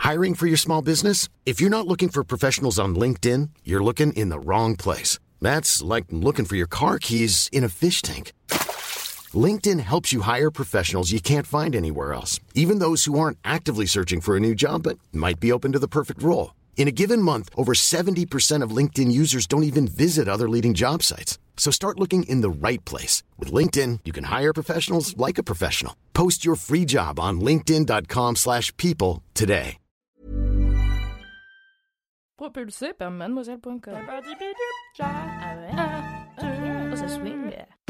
Hiring for your small business? If you're not looking for professionals on LinkedIn, you're looking in the wrong place. That's like looking for your car keys in a fish tank. LinkedIn helps you hire professionals you can't find anywhere else, even those who aren't actively searching for a new job but might be open to the perfect role. In a given month, over 70% of LinkedIn users don't even visit other leading job sites. So start looking in the right place. With LinkedIn, you can hire professionals like a professional. Post your free job on linkedin.com/people today. Propulsé par mademoiselle.com. Ça swing.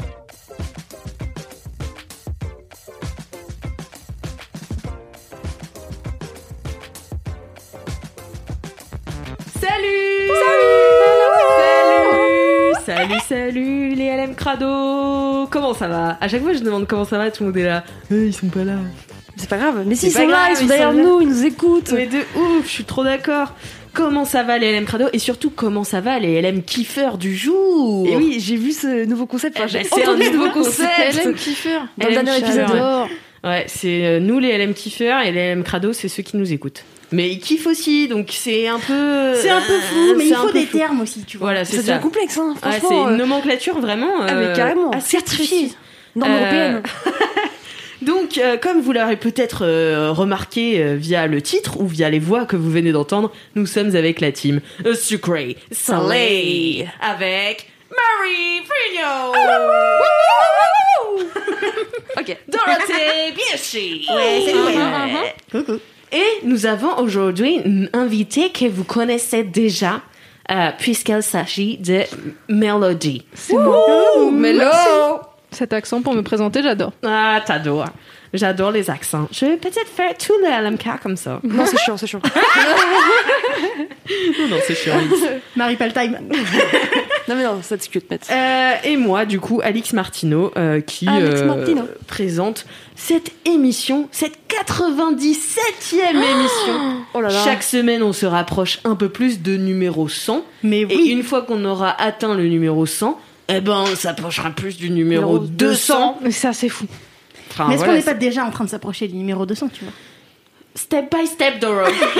Salut les LM Crado. Comment ça va? À chaque fois je demande comment ça va, tout le monde est là. Ils sont pas là. C'est pas grave, mais si, ils sont là, ils sont derrière nous, ils nous écoutent. Mais de ouf, je suis trop d'accord. Comment ça va les LM Crado? Et surtout, comment ça va les LM kiffeurs du jour? Et oui, j'ai vu ce nouveau concept. Enfin, j'ai entendu ce nouveau concept. LM kiffeurs. Dans le dernier épisode. Ouais, c'est nous les LM kiffeurs et les LM Crado, c'est ceux qui nous écoutent. Mais ils kiffent aussi, donc c'est un peu... C'est un peu flou, mais il faut des termes aussi, tu vois. Voilà, c'est ça. devient complexe, hein, franchement. Ouais, c'est une nomenclature vraiment... mais carrément, certifiée. Norme européenne. Donc, comme vous l'aurez peut-être remarqué via le titre ou via les voix que vous venez d'entendre, nous sommes avec la team Sucré Salé avec Marie Frigno. Ok. Dorothée Biachi. Ouais, c'est vrai. Coucou. Et nous avons aujourd'hui une invitée que vous connaissez déjà, puisqu'il s'agit de Melody. C'est moi. Mello. Cet accent pour me présenter, j'adore. Ah, t'adores. J'adore les accents. Je vais peut-être faire tout le LMK comme ça. Non, c'est chiant, c'est chiant. Non, c'est chiant. Marie Paltime. Non, mais non, ça discute, Matt. Et moi, du coup, Alix Martineau, qui présente cette émission, cette 97e émission. Oh là là. Chaque semaine, on se rapproche un peu plus de numéro 100. Mais oui. Et une fois qu'on aura atteint le numéro 100, eh ben, on s'approchera plus du numéro 200. Ça, c'est fou. Enfin, Mais est-ce voilà, qu'on n'est pas déjà en train de s'approcher du numéro 200, tu vois? Step by step, Doro.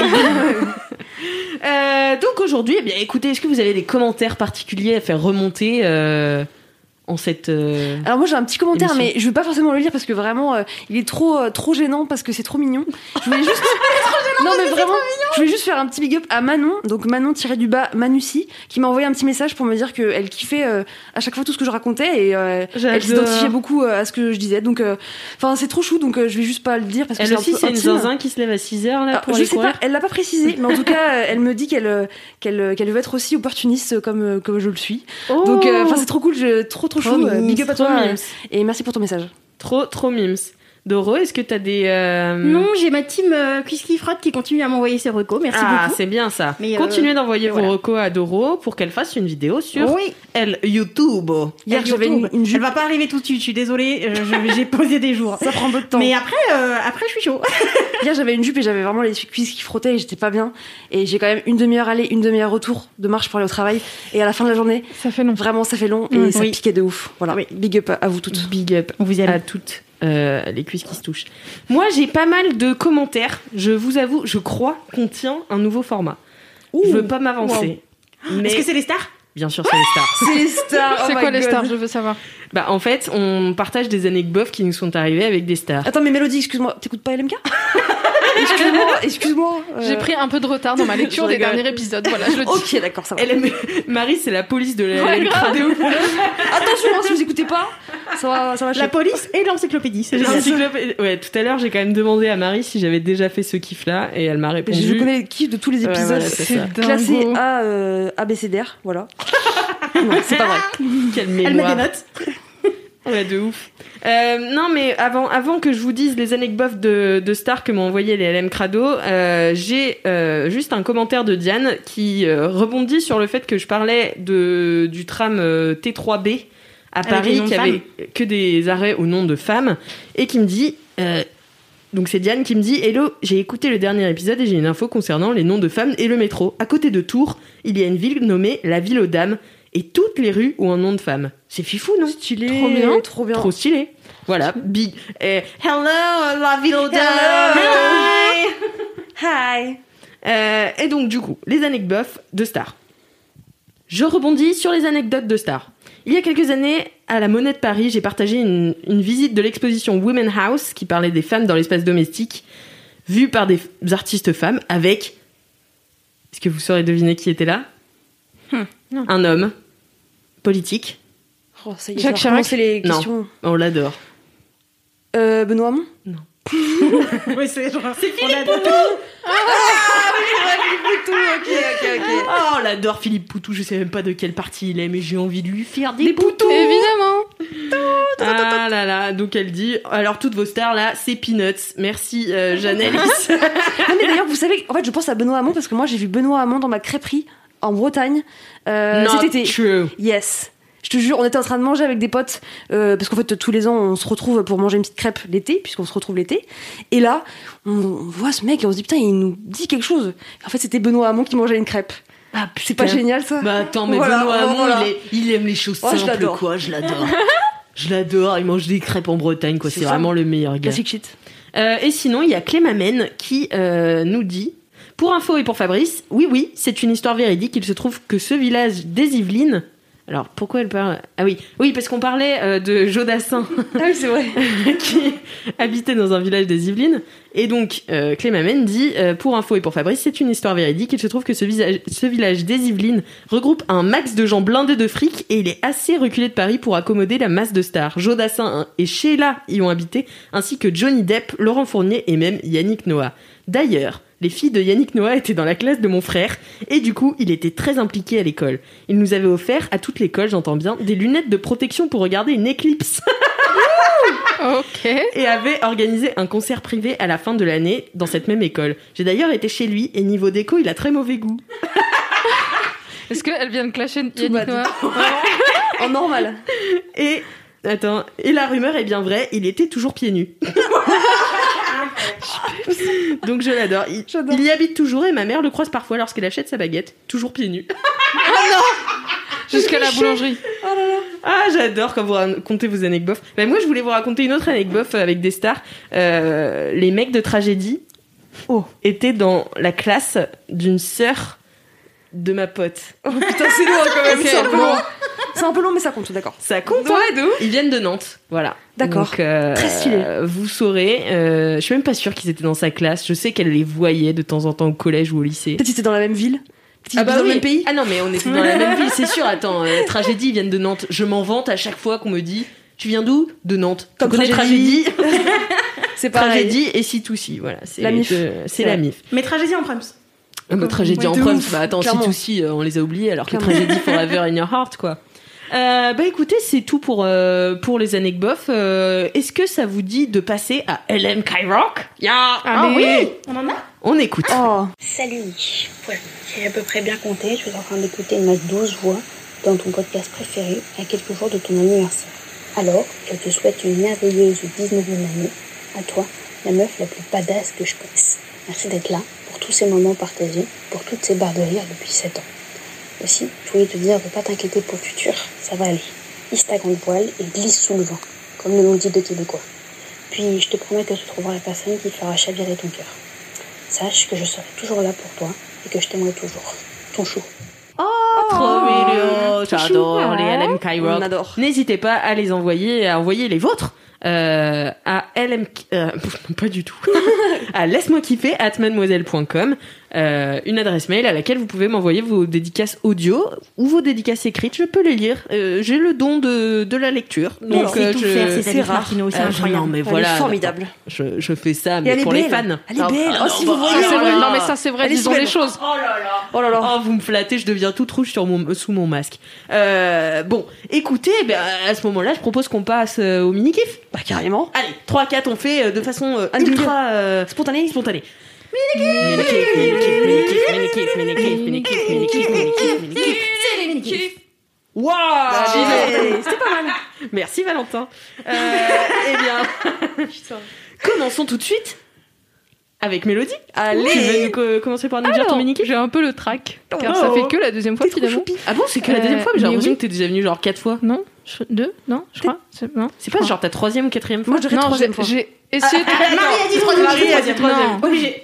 Donc aujourd'hui, eh bien, écoutez, est-ce que vous avez des commentaires particuliers à faire remonter en cette Alors moi j'ai un petit commentaire, émission. mais je veux pas forcément le lire parce que vraiment il est trop gênant parce que c'est trop mignon. Je voulais juste non mais vraiment je voulais juste faire un petit big up à Manon, donc Manon-du-bas Manussi, qui m'a envoyé un petit message pour me dire qu'elle kiffait à chaque fois tout ce que je racontais et elle s'identifiait beaucoup à ce que je disais, donc enfin c'est trop chou, donc je vais juste pas le dire parce que elle c'est aussi, un peu c'est une intime. zinzin qui se lève à 6h là Alors, pour je aller sais courir. pas, elle l'a pas précisé, mais en tout cas elle me dit qu'elle veut être aussi opportuniste comme je le suis. Oh. Donc enfin c'est trop cool, trop chou. mimes, Big up à trop toi mimes. et merci pour ton message. Trop mimes. Doro, est-ce que t'as des Non, j'ai ma team Whisky Frotte qui continue à m'envoyer ses recos. Merci beaucoup. C'est bien ça. Mais, continuez d'envoyer vos voilà. recos à Doro pour qu'elle fasse une vidéo sur Oui. YouTube. Hier Elle j'avais YouTube. une jupe. Elle va pas arriver tout de suite, je suis désolée. J'ai posé des jours. Ça prend peu de temps. Mais après, je suis chaud. Hier, j'avais une jupe et j'avais vraiment les cuisses qui frottaient et j'étais pas bien. Et j'ai quand même une demi-heure aller, une demi-heure retour de marche pour aller au travail. Et à la fin de la journée, Ça fait long. vraiment, ça fait long et ça Oui. piquait de ouf. Voilà. Oui. Big up à vous toutes. Big up On vous aime. à toutes les cuisses qui se touchent. Moi, j'ai pas mal de commentaires. Je vous avoue, je crois qu'on tient un nouveau format. Je veux pas m'avancer. Mais Est-ce que c'est les stars? bien sûr, c'est les stars. C'est les stars. C'est quoi les stars? Je veux savoir. Bah, en fait, on partage des anecdotes qui nous sont arrivées avec des stars. Attends, mais Mélodie, excuse-moi, t'écoutes pas LMK? Excuse-moi. J'ai pris un peu de retard dans ma lecture Je des rigole. derniers épisodes. Voilà, je le dis. Ok, d'accord, ça va. Marie, c'est la police de la Ouais, grave. radio. Attention, hein, si vous écoutez pas, ça va La chier. police et l'encyclopédie. C'est génial. Ouais, tout à l'heure, j'ai quand même demandé à Marie si j'avais déjà fait ce kiff-là et elle m'a répondu. Je connais le kiff de tous les Ouais, épisodes. voilà, c'est ça. Classé dingo. ABCDR, voilà. Non, c'est pas vrai. Quelle Elle met mémoire. des notes. Ouais, de ouf. Non, mais avant que je vous dise les anecdotes de stars que m'ont envoyé les LM Crado, j'ai juste un commentaire de Diane qui rebondit sur le fait que je parlais du tram T3B à Avec Paris les noms de qui avait que des arrêts au nom de femmes et qui me dit... donc c'est Diane qui me dit « Hello, j'ai écouté le dernier épisode et j'ai une info concernant les noms de femmes et le métro. À côté de Tours, il y a une ville nommée la Ville aux Dames et toutes les rues ont un nom de femme. C'est fifou, non ? Stylé. Trop bien. Trop bien. Trop stylé. Voilà, big. Hello, la Ville aux Dames. Hello. Hi. Hi. Et donc, du coup, les anecdotes de stars. Je rebondis sur les anecdotes de stars. Il y a quelques années, à la Monnaie de Paris, j'ai partagé une visite de l'exposition Women House qui parlait des femmes dans l'espace domestique, vue par des artistes femmes avec... Est-ce que vous saurez deviner qui était là ? Non. Un homme politique. Oh, ça y est, Jacques ça va recommencer les Non. questions. On l'adore. Benoît Hamon. Oui, c'est genre. C'est Philippe Poutou. Oh, on l'adore, Philippe Poutou. Je sais même pas de quelle partie il est, mais j'ai envie de lui faire des poutous. Évidemment. Ah là là, donc elle dit, alors toutes vos stars là, c'est Peanuts. Merci Jeanne-Alice. Non mais d'ailleurs, vous savez, en fait, je pense à Benoît Hamon parce que moi, j'ai vu Benoît Hamon dans ma crêperie en Bretagne Not cet été. true. Yes. Je te jure, on était en train de manger avec des potes parce qu'en fait tous les ans on se retrouve pour manger une petite crêpe l'été puisqu'on se retrouve l'été. Et là, on voit ce mec et on se dit putain, il nous dit quelque chose. En fait, c'était Benoît Hamon qui mangeait une crêpe. Ah, C'est pas génial ça? Bah attends, mais Voilà, Benoît Hamon, voilà. il aime les choses Oh, je simples, l'adore. quoi. Je l'adore. Je l'adore. Il mange des crêpes en Bretagne, quoi. C'est C'est ça. vraiment le meilleur gars. Classic shit. Et sinon, il y a Clémamène qui nous dit, pour info et pour Fabrice, oui, c'est une histoire véridique. Il se trouve que ce village des Yvelines... Alors, pourquoi elle parle... Ah oui, parce qu'on parlait de Jodassin, Ah oui, c'est vrai. qui habitait dans un village des Yvelines. Et donc, Clémamène dit, pour info et pour Fabrice, c'est une histoire véridique. Il se trouve que ce village des Yvelines regroupe un max de gens blindés de fric et il est assez reculé de Paris pour accommoder la masse de stars. Jodassin et Sheila y ont habité, ainsi que Johnny Depp, Laurent Fournier et même Yannick Noah. D'ailleurs, les filles de Yannick Noah étaient dans la classe de mon frère et du coup, il était très impliqué à l'école. Il nous avait offert, à toute l'école, j'entends bien, des lunettes de protection pour regarder une éclipse. Ok. Et avait organisé un concert privé à la fin de l'année dans cette même école. J'ai d'ailleurs été chez lui et niveau déco, il a très mauvais goût. Est-ce qu'elle vient de clasher Yannick bad. Noah? En normal. Et la rumeur est bien vraie, il était toujours pieds nus. Donc je l'adore. Il y habite toujours et ma mère le croise parfois lorsqu'elle achète sa baguette, toujours pieds nus. Jusqu'à la boulangerie. Ah, j'adore quand vous racontez vos anecdotes. Ben, moi, je voulais vous raconter une autre anecdote avec des stars. Les mecs de Tragédie étaient dans la classe d'une sœur de ma pote. Oh putain, c'est loin quand même. Ok, C'est un peu bon. long. C'est un peu long, mais ça compte, d'accord. Ça compte, Ouais, de ouf. Ils viennent de Nantes, voilà. D'accord. Donc, Très stylé. Vous saurez. Je suis même pas sûre qu'ils étaient dans sa classe. Je sais qu'elle les voyait de temps en temps au collège ou au lycée. Peut-être qu'ils étaient dans la même ville. Peut-être qu'ils étaient dans le oui. même pays. Ah non, mais on était dans la même ville, c'est sûr. Attends, Tragédie, ils viennent de Nantes. Je m'en vante à chaque fois qu'on me dit tu viens d'où? De Nantes. Comme tu connais Tragédie. Tragédie. C'est pareil. Tragédie et C2C, voilà. C'est La MIF. C'est la MIF. Mais Tragédie en Prums. Tragédie Ouais, en de Prums, ouf, bah attends, clairement. C2C, on les a oubliés, alors que Clairement. Tragédie Forever in Your Heart, quoi. Bah écoutez, c'est tout pour les anecdotes. Est-ce que ça vous dit de passer à LM Skyrock? Ah oui. On en a. On écoute. Oh. Salut, ouais, j'ai à peu près bien compté. Je suis en train d'écouter ma 12 voix dans ton podcast préféré à quelques jours de ton anniversaire. Alors, je te souhaite une merveilleuse 19e année. À toi, la meuf la plus badass que je connaisse. Merci d'être là pour tous ces moments partagés, pour toutes ces barres de rire depuis 7 ans. Aussi, je voulais te dire de pas t'inquiéter pour le futur, ça va aller. Hisse ta grande voile et glisse sous le vent, comme le l'ont dit de Québécois. Puis, je te promets que tu trouveras la personne qui fera chavirer ton cœur. Sache que je serai toujours là pour toi et que je t'aimerai toujours. Ton chou. Trop mignon. J'adore chou. les LM Skyrock. On adore. N'hésitez pas à les envoyer, à envoyer les vôtres. À LM... pas du tout. À laisse-moi kiffer @mademoiselle.com, une adresse mail à laquelle vous pouvez m'envoyer vos dédicaces audio ou vos dédicaces écrites. Je peux les lire. J'ai le don de la lecture. Donc, Elle sait tout faire, c'est c'est rare. Martino, c'est Non, incroyable. mais Elle voilà. est formidable. Je fais ça, Et mais elle est pour les belle. fans. Elle est belle. Oh, si vous bah, voyez. Ça, c'est vrai. là, Non, mais ça, c'est vrai. Elle est Disons les belle. choses. Oh là là. Oh, vous me flattez, je deviens toute rouge sous mon masque. Bon, écoutez, à ce moment-là, je propose qu'on passe au mini-kiff. Bah, carrément. Allez, 3-4, on fait de façon Un jingle. ultra Spontané. spontanée. Mini-kiff, mini-kiff, mini-kiff, minikiff, minikiff, minikiff, minikiff, minikiff, minikiff. C'est les mini-kifs. Waouh! C'était pas mal. Merci Valentin. Eh bien, commençons tout de suite avec Mélodie. Allez. Tu veux commencer par nous dire ton Alors, mini-kiff? j'ai un peu le trac, car Oh. ça fait que la deuxième fois T'es trop finalement. choupi. Ah bon, c'est que la deuxième fois, mais j'ai mais l'impression oui. que t'es déjà venue genre 4 fois. Non, deux, non, je crois. Non. C'est pas genre ta 3e ou 4e fois? Moi, je dirais Non, troisième fois. j'ai essayé de... Marie a dit troisième. Marie a dit troisième. Non. Obligé.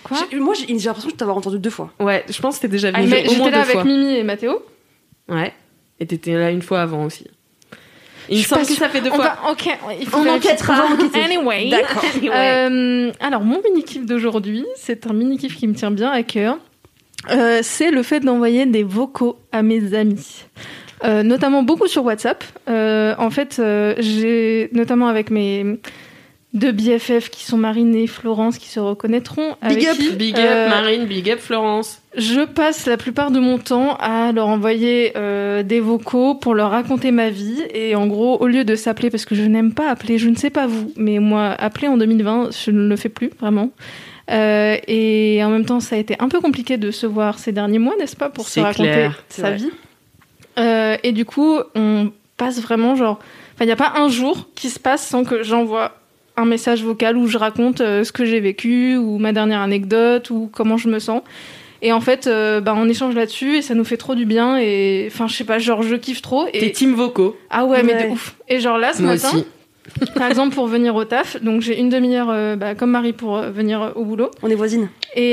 Quoi? Moi, j'ai l'impression de t'avoir entendu 2 fois. Ouais, je pense que t'es déjà venu Mais au moins j'étais là 2 avec fois. Mimi et Mathéo. Ouais. Et t'étais là une fois avant aussi. Il me suis semble pas que ça fait 2 fois. Ok, il faut On vérifier. enquêtera. Anyway. D'accord. Alors, mon mini-kiff d'aujourd'hui, c'est un mini-kiff qui me tient bien à cœur. C'est le fait d'envoyer des vocaux à mes amis. Notamment beaucoup sur WhatsApp. En fait, j'ai notamment avec mes 2 BFF qui sont Marine et Florence qui se reconnaîtront. Big avec up, qui, big up Marine, big up Florence. je passe la plupart de mon temps à leur envoyer des vocaux pour leur raconter ma vie. Et en gros, au lieu de s'appeler, parce que je n'aime pas appeler, je ne sais pas vous, mais moi, appeler en 2020, je ne le fais plus, vraiment. Et en même temps, ça a été un peu compliqué de se voir ces derniers mois, n'est-ce pas, pour se C'est raconter clair, sa vie. Et du coup, on passe vraiment genre... Enfin, il n'y a pas un jour qui se passe sans que j'envoie un message vocal où je raconte ce que j'ai vécu, ou ma dernière anecdote, ou comment je me sens. Et en fait, on échange là-dessus, et ça nous fait trop du bien. Et enfin, je sais pas, genre, je kiffe trop. T'es Et... team vocaux. Ah ouais, mais Ouais. de ouf. Et genre là, ce Moi matin... aussi. Par exemple, pour venir au taf, donc j'ai une demi-heure, comme Marie, pour venir au boulot. On est voisines.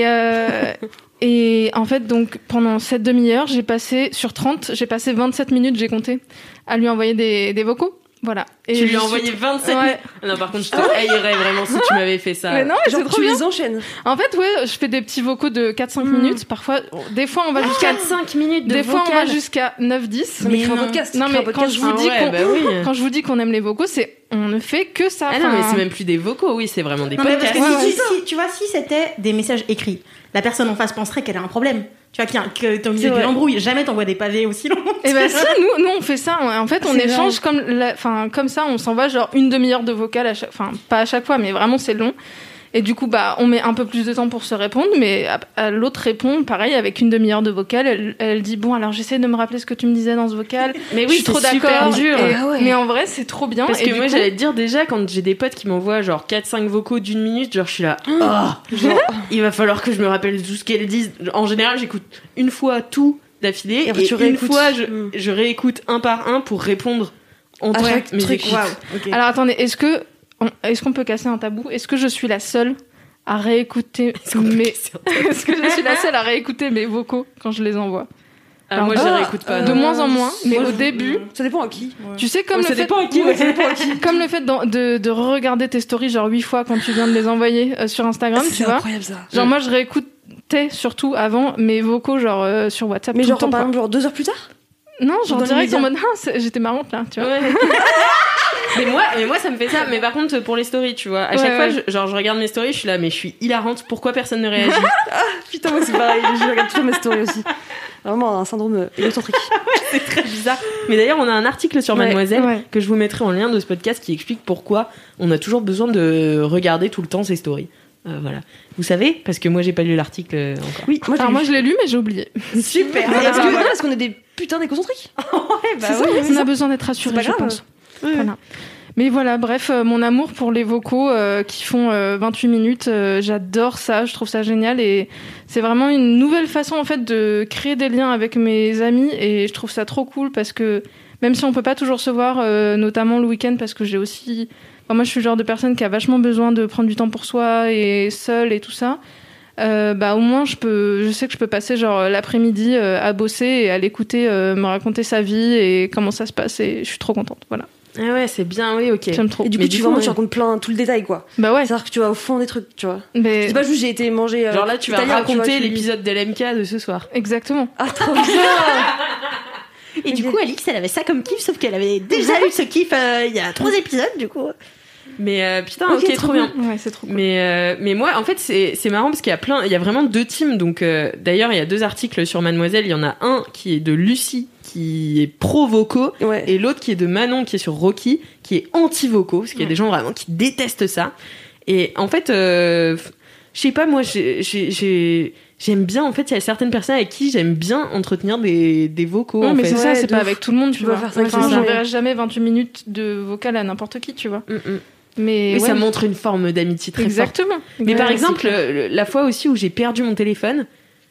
Et en fait, donc, pendant cette demi-heure, j'ai passé, sur 30, j'ai passé 27 minutes, j'ai compté, à lui envoyer des vocaux. Voilà. Et Tu lui je as suis- envoyé 27 Ouais. 000. Non, par contre, je te haïrais vraiment si tu m'avais fait ça. Mais non, mais c'est Genre, trop tu bien. les enchaînes. En fait, ouais, je fais des petits vocaux de 4-5 minutes. Parfois, des fois, on va jusqu'à 4-5 minutes de des fois, on va vocal. jusqu'à 9-10. Non, mais crée un non. podcast. Non, crée un mais podcast. quand je vous dis Ah ouais, bah oui. quand je vous dis qu'on aime les vocaux, c'est on ne fait que ça. Ah non, mais Enfin, c'est même plus des vocaux, oui, c'est vraiment des Non, mais parce podcasts. que Ouais, si, tu vois, si c'était des messages écrits, la personne en face penserait qu'elle a un problème. Tu vois, que t'as C'est de vrai. l'embrouille. Jamais t'envoies des pavés aussi longs. Et ben si, nous on fait ça. En fait, on C'est échange comme ça. On s'envoie genre une demi-heure de vocal à chaque, enfin pas à chaque fois, mais vraiment c'est long. Et du coup, on met un peu plus de temps pour se répondre, mais l'autre répond pareil avec une demi-heure de vocal. Elle dit bon, alors j'essaie de me rappeler ce que tu me disais dans ce vocal. Mais Je oui, suis trop c'est super d'accord. dur. Et- Ah ouais. Mais en vrai, c'est trop bien. Parce Et que du moi, coup- j'allais te dire déjà, quand j'ai des potes qui m'envoient genre 4-5 vocaux d'1 minute, genre je suis là, genre, il va falloir que je me rappelle tout ce qu'elles disent. En général, j'écoute une fois tout d'affilée, Et après, tu une réécoutes. fois, je réécoute un par un pour répondre entre chaque mes truc. écoutes. Waouh. Ok. Alors attendez, est-ce qu'on peut casser un tabou? Est-ce que je suis la seule à réécouter Est-ce que je suis la seule à réécouter mes vocaux quand je les envoie? Ah, moi, je les réécoute pas. De non. moins en moins, mais moi, au je- début, Ça dépend à qui. tu sais comme Ouais, le ça fait dépend à qui, ouais, ça dépend à qui. comme le fait de regarder tes stories genre 8 fois quand tu viens de les envoyer sur Instagram, tu C'est vois. incroyable ça. Genre moi je réécoutais surtout avant mes vocaux genre sur WhatsApp. Mais tout genre, le temps, par quoi. exemple, genre 2 heures plus tard. Non, genre dans direct l'immédiat. en mode j'étais marrante là, tu vois. Ouais. mais moi, ça me fait ça. Mais par contre, pour les stories, tu vois, à chaque Ouais, fois, ouais. je regarde mes stories, je suis là, mais je suis hilarante. Pourquoi personne ne réagit? Putain, moi c'est pareil. Je regarde toujours mes stories aussi. Vraiment un syndrome égocentrique. C'est très bizarre. Mais d'ailleurs, on a un article sur Ouais, Mademoiselle ouais. que je vous mettrai en lien de ce podcast qui explique pourquoi on a toujours besoin de regarder tout le temps ses stories. Voilà. Vous savez? Parce que moi, j'ai pas lu l'article encore. Oui, moi, Alors moi je l'ai lu mais j'ai oublié. Super. Est-ce qu'on est des putains d'égocentriques? bah C'est ça, on a besoin d'être C'est rassuré, pas je grave. pense. Voilà. Mais voilà, bref, mon amour pour les vocaux qui font 28 minutes, j'adore ça, je trouve ça génial et c'est vraiment une nouvelle façon en fait de créer des liens avec mes amis et je trouve ça trop cool parce que même si on peut pas toujours se voir, notamment le week-end parce que j'ai aussi... Enfin, moi je suis le genre de personne qui a vachement besoin de prendre du temps pour soi et seule et tout ça. Au moins je sais que je peux passer genre l'après-midi à bosser et à l'écouter me raconter sa vie et comment ça se passe et je suis trop contente, voilà. Ah ouais, c'est bien, oui, ok. J'aime trop. Et du coup, Mais tu du vraiment, coup, tu ouais. racontes tout le détail, quoi. Bah ouais. C'est-à-dire que tu vas au fond des trucs, tu vois. Mais... C'est pas juste j'ai été manger. Genre là, tu vas italien, raconter tu vois, tu dis- l'épisode d'LMK de ce soir. Exactement. Ah, trop bien. Et du coup, Alix, elle avait ça comme kiff, sauf qu'elle avait déjà eu ce kiff il y a 3 épisodes, du coup. Mais putain, ok, trop bien. Ouais, c'est trop cool. Mais moi, en fait, c'est marrant parce qu'il y a vraiment 2 teams. Donc, d'ailleurs, il y a 2 articles sur Mademoiselle. Il y en a un qui est de Lucie, qui est pro-vocaux, Ouais. et l'autre qui est de Manon, qui est sur Rocky, qui est anti-vocaux, parce qu'il y a des gens vraiment qui détestent ça. Et en fait, je sais pas, moi, j'aime bien, en fait, il y a certaines personnes avec qui j'aime bien entretenir des vocaux, Ouais, en mais fait. c'est ça, Ouais, c'est de pas ouf. avec tout le monde, tu Tu vois. dois faire ça avec Enfin, les gens. j'enverrai jamais 28 minutes de vocal à n'importe qui, tu vois. Mais Mais ouais, ça montre une forme d'amitié très forte. exactement. Mais par Ouais, exemple, c'est clair. la fois aussi où j'ai perdu mon téléphone,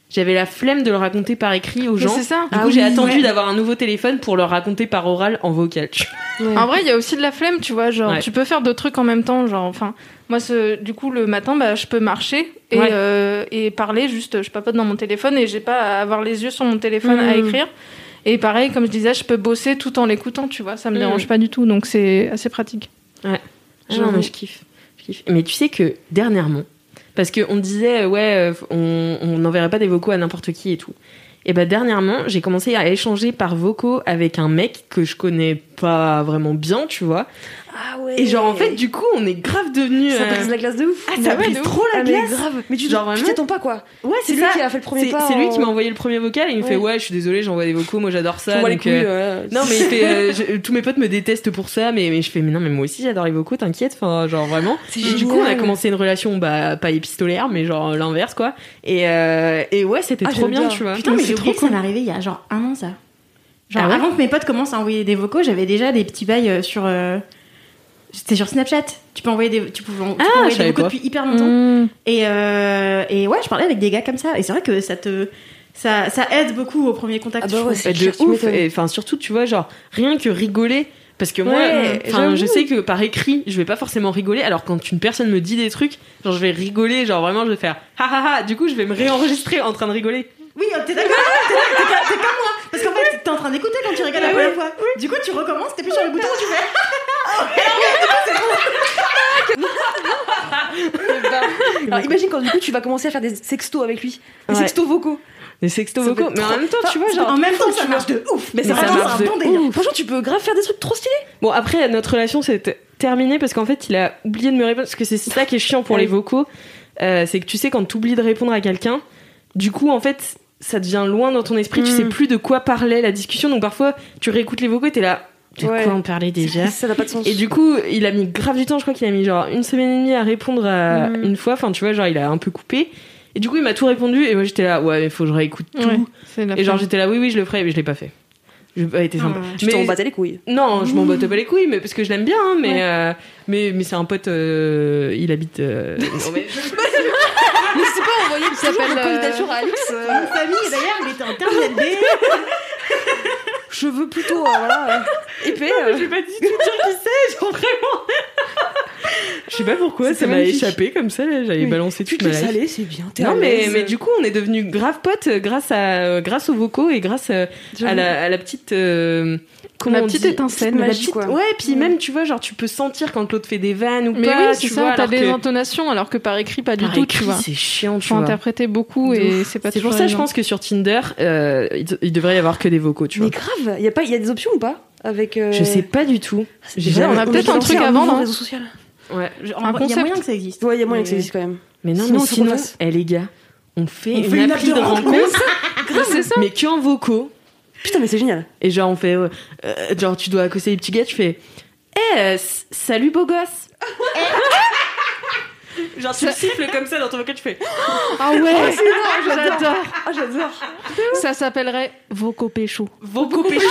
j'avais la flemme de le raconter par écrit aux gens. Mais c'est ça. Du coup, j'ai attendu d'avoir un nouveau téléphone pour le raconter par oral en vocal. En vrai, il y a aussi de la flemme, tu vois, genre tu peux faire d'autres trucs en même temps, genre enfin moi du coup le matin je peux marcher et parler juste je papote dans mon téléphone et j'ai pas à avoir les yeux sur mon téléphone à écrire. Et pareil, comme je disais, je peux bosser tout en l'écoutant, tu vois, ça me dérange pas du tout, donc c'est assez pratique. Ouais. Mais je kiffe. Mais tu sais que dernièrement, parce qu'on disait on n'enverrait pas des vocaux à n'importe qui et tout. Et dernièrement, j'ai commencé à échanger par vocaux avec un mec que je connais pas vraiment bien, tu vois. Ah ouais. Et genre en fait, du coup, on est grave devenus. Ça brise la glace de ouf. Ça brise trop la glace. Mais grave. Mais tu genre t'attends pas quoi. Ouais, c'est lui qui a fait le premier pas. C'est lui qui m'a envoyé le premier vocal et il me fait je suis désolé, j'envoie des vocaux, moi j'adore ça. Donc, non mais il fait tous mes potes me détestent pour ça, mais je fais mais non mais moi aussi j'adore les vocaux, t'inquiète, enfin genre vraiment. Et du coup on a commencé une relation pas épistolaire mais genre l'inverse quoi. Et ouais c'était trop bien, tu vois. Putain mais j'ai oublié que ça m'est arrivé il y a genre un an ça. Genre avant que mes potes commencent à envoyer des vocaux, j'avais déjà des petits bails sur c'était sur Snapchat. Tu peux envoyer des vocaux depuis hyper longtemps. Et ouais, je parlais avec des gars comme ça. Et c'est vrai que ça aide beaucoup au premier contact. De ouf. Enfin surtout tu vois genre rien que rigoler. Parce que moi, je sais que par écrit, je vais pas forcément rigoler. Alors quand une personne me dit des trucs, genre je vais rigoler, genre vraiment je vais faire ha ha ha. Du coup je vais me réenregistrer en train de rigoler. Oui, t'es d'accord. T'es comme moi. Parce qu'en fait, t'es en train d'écouter quand tu rigoles la première fois. Du coup, tu recommences, t'es plus sur le bouton, tu fais. Alors imagine quand du coup tu vas commencer à faire des sextos avec lui. Des sextos vocaux. Des sextos vocaux. Mais en même temps, tu vois, genre. En même temps, ça marche de ouf. Mais c'est vraiment un bon délire. Franchement, tu peux grave faire des trucs trop stylés. Bon, après, notre relation s'est terminée parce qu'en fait, il a oublié de me répondre. Parce que c'est ça qui est chiant pour les vocaux. C'est que tu sais, quand t'oublies de répondre à quelqu'un, du coup, en fait, ça devient loin dans ton esprit. Tu sais plus de quoi parlait la discussion. Donc parfois, tu réécoutes les vocaux et t'es là. De quoi on parlait déjà? Ça n'a pas de sens. Et du coup, il a mis grave du temps. Je crois qu'il a mis genre 1 semaine et demie à répondre à une fois. Enfin, tu vois, genre, il a un peu coupé. Et du coup, il m'a tout répondu. Et moi, j'étais là, ouais, il faut que je réécoute tout. Et genre, j'étais là, oui, je le ferai. Mais je l'ai pas fait. J'ai pas été sympa. Tu t'en battais les couilles. Non, je m'en battais pas les couilles, mais parce que je l'aime bien. Hein, mais c'est un pote. Il habite. Non, mais N'hésitez pas à envoyer une candidature à Alix. Une famille, d'ailleurs, il était en terminale B. Cheveux plutôt, épais. Je vais pas du tout dire qui c'est, genre vraiment. Je sais pas pourquoi, ça m'a échappé comme ça, là, j'avais balancé toute ma life. Salé, c'est bien. Non, mais du coup, on est devenus grave potes grâce aux vocaux et grâce à la petite. La petite étincelle magique, quoi. Ouais, puis même, tu vois, genre, tu peux sentir quand l'autre fait des vannes ou mais pas. Oui, c'est tu ça, vois, t'as des intonations, alors que par écrit, pas du tout, tu vois. C'est chiant, tu vois. Faut interpréter beaucoup et c'est pas C'est pour ça, je pense que sur Tinder, il devrait y avoir que des vocaux, tu vois. Mais grave, il y a des options ou pas avec Je sais pas du tout. On a peut-être un truc avant dans le réseau social. Ouais, il y a moyen que ça existe. Ouais, il y a moyen que ça existe quand même. Mais non, sinon, les gars, on fait une appli de rencontre. C'est ça. Mais qu'en vocaux. Putain, mais c'est génial. Et genre, on fait. Genre, tu dois accoster les petits gars, tu fais. Salut beau gosse. Genre, tu siffles comme ça dans ton vocal, tu fais. Ah ouais, j'adore. Ah, j'adore. Ça s'appellerait Voco Pécho. Voco Pécho.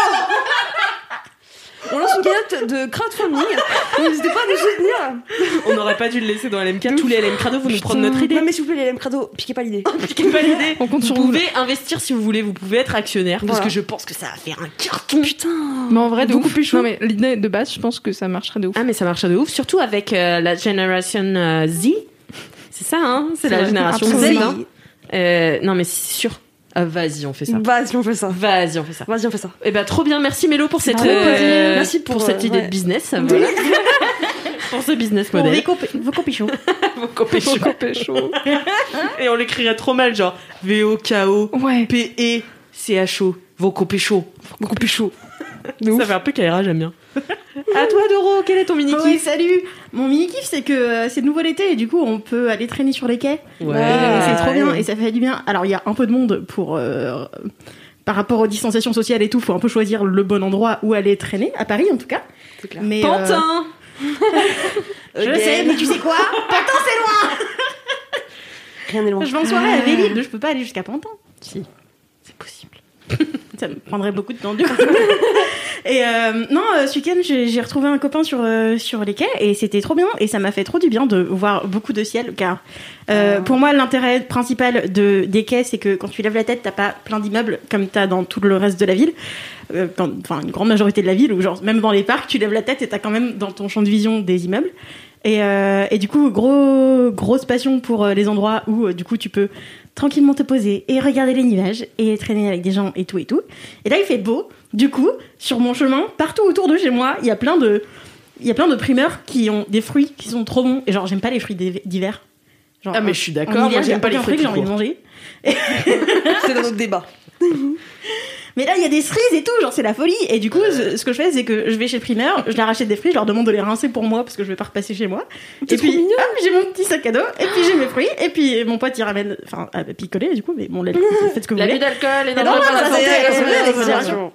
On lance une cagnotte de crowdfunding. N'hésitez pas à nous soutenir. On n'aurait pas dû le laisser dans LMK. Tous les LM Crado vont nous prendre notre idée. Non, mais s'il vous plaît, les LM Crado, piquez pas l'idée. Piquez pas l'idée. On compte sur vous. Vous pouvez investir si vous voulez. Vous pouvez être actionnaire. Parce que je pense que ça va faire un carton. Putain. Mais en vrai, de ouf. Non, mais l'idée de base, je pense que ça marcherait de ouf. Ah, mais ça marcherait de ouf. Surtout avec la génération Z. C'est ça, hein? C'est la génération Z. Hein. Non, mais c'est sûr. Ah, vas-y, on fait ça. Vas-y, on fait ça. Eh ben, trop bien. Merci Mélo pour cette, merci pour cette idée de business. Voilà. Pour ce business model. Voco Pécho. Voco Pécho. Et on l'écrirait trop mal, genre V-O-K-O P-E-C-H-O. Voco Pécho. Voco Pécho. Ça fait un peu Kaira, j'aime bien. À toi, Doro, quel est ton mini-kiff? Ouais, salut. Mon mini-kiff, c'est que c'est de nouveau l'été et du coup, on peut aller traîner sur les quais. Ouais. C'est trop bien et ça fait du bien. Alors, il y a un peu de monde pour... par rapport aux distanciations sociales et tout, faut un peu choisir le bon endroit où aller traîner, à Paris en tout cas. C'est clair. Mais, Pantin je sais, mais tu sais quoi? Pantin, c'est loin. Rien n'est loin. Je vais en soirée à Vélib, je peux pas aller jusqu'à Pantin. Si, c'est possible. Ça me prendrait beaucoup de temps, du coup. Et ce week-end, j'ai retrouvé un copain sur les quais et c'était trop bien. Et ça m'a fait trop du bien de voir beaucoup de ciel. Car pour moi, l'intérêt principal des quais, c'est que quand tu lèves la tête, t'as pas plein d'immeubles comme t'as dans tout le reste de la ville. Une grande majorité de la ville, ou genre même dans les parcs, tu lèves la tête et t'as quand même dans ton champ de vision des immeubles. Et du coup, grosse passion pour les endroits où du coup tu peux tranquillement te poser et regarder les nuages et traîner avec des gens et tout. Et là, il fait beau. Du coup, sur mon chemin, partout autour de chez moi, il y a plein de primeurs qui ont des fruits qui sont trop bons. Et genre, j'aime pas les fruits d'hiver. Genre, mais je suis d'accord, moi j'aime pas les fruits que j'ai envie de manger. C'est dans notre débat. Mais là, il y a des cerises et tout, genre c'est la folie. Et du coup, ce que je fais, c'est que je vais chez le primeur, je leur achète des fruits, je leur demande de les rincer pour moi parce que je vais pas repasser chez moi. Et puis, j'ai mon petit sac à dos, et puis j'ai mes fruits, et puis mon pote il ramène, à picoler du coup, mais bon, faites ce que vous voulez. L'abus d'alcool et la santé.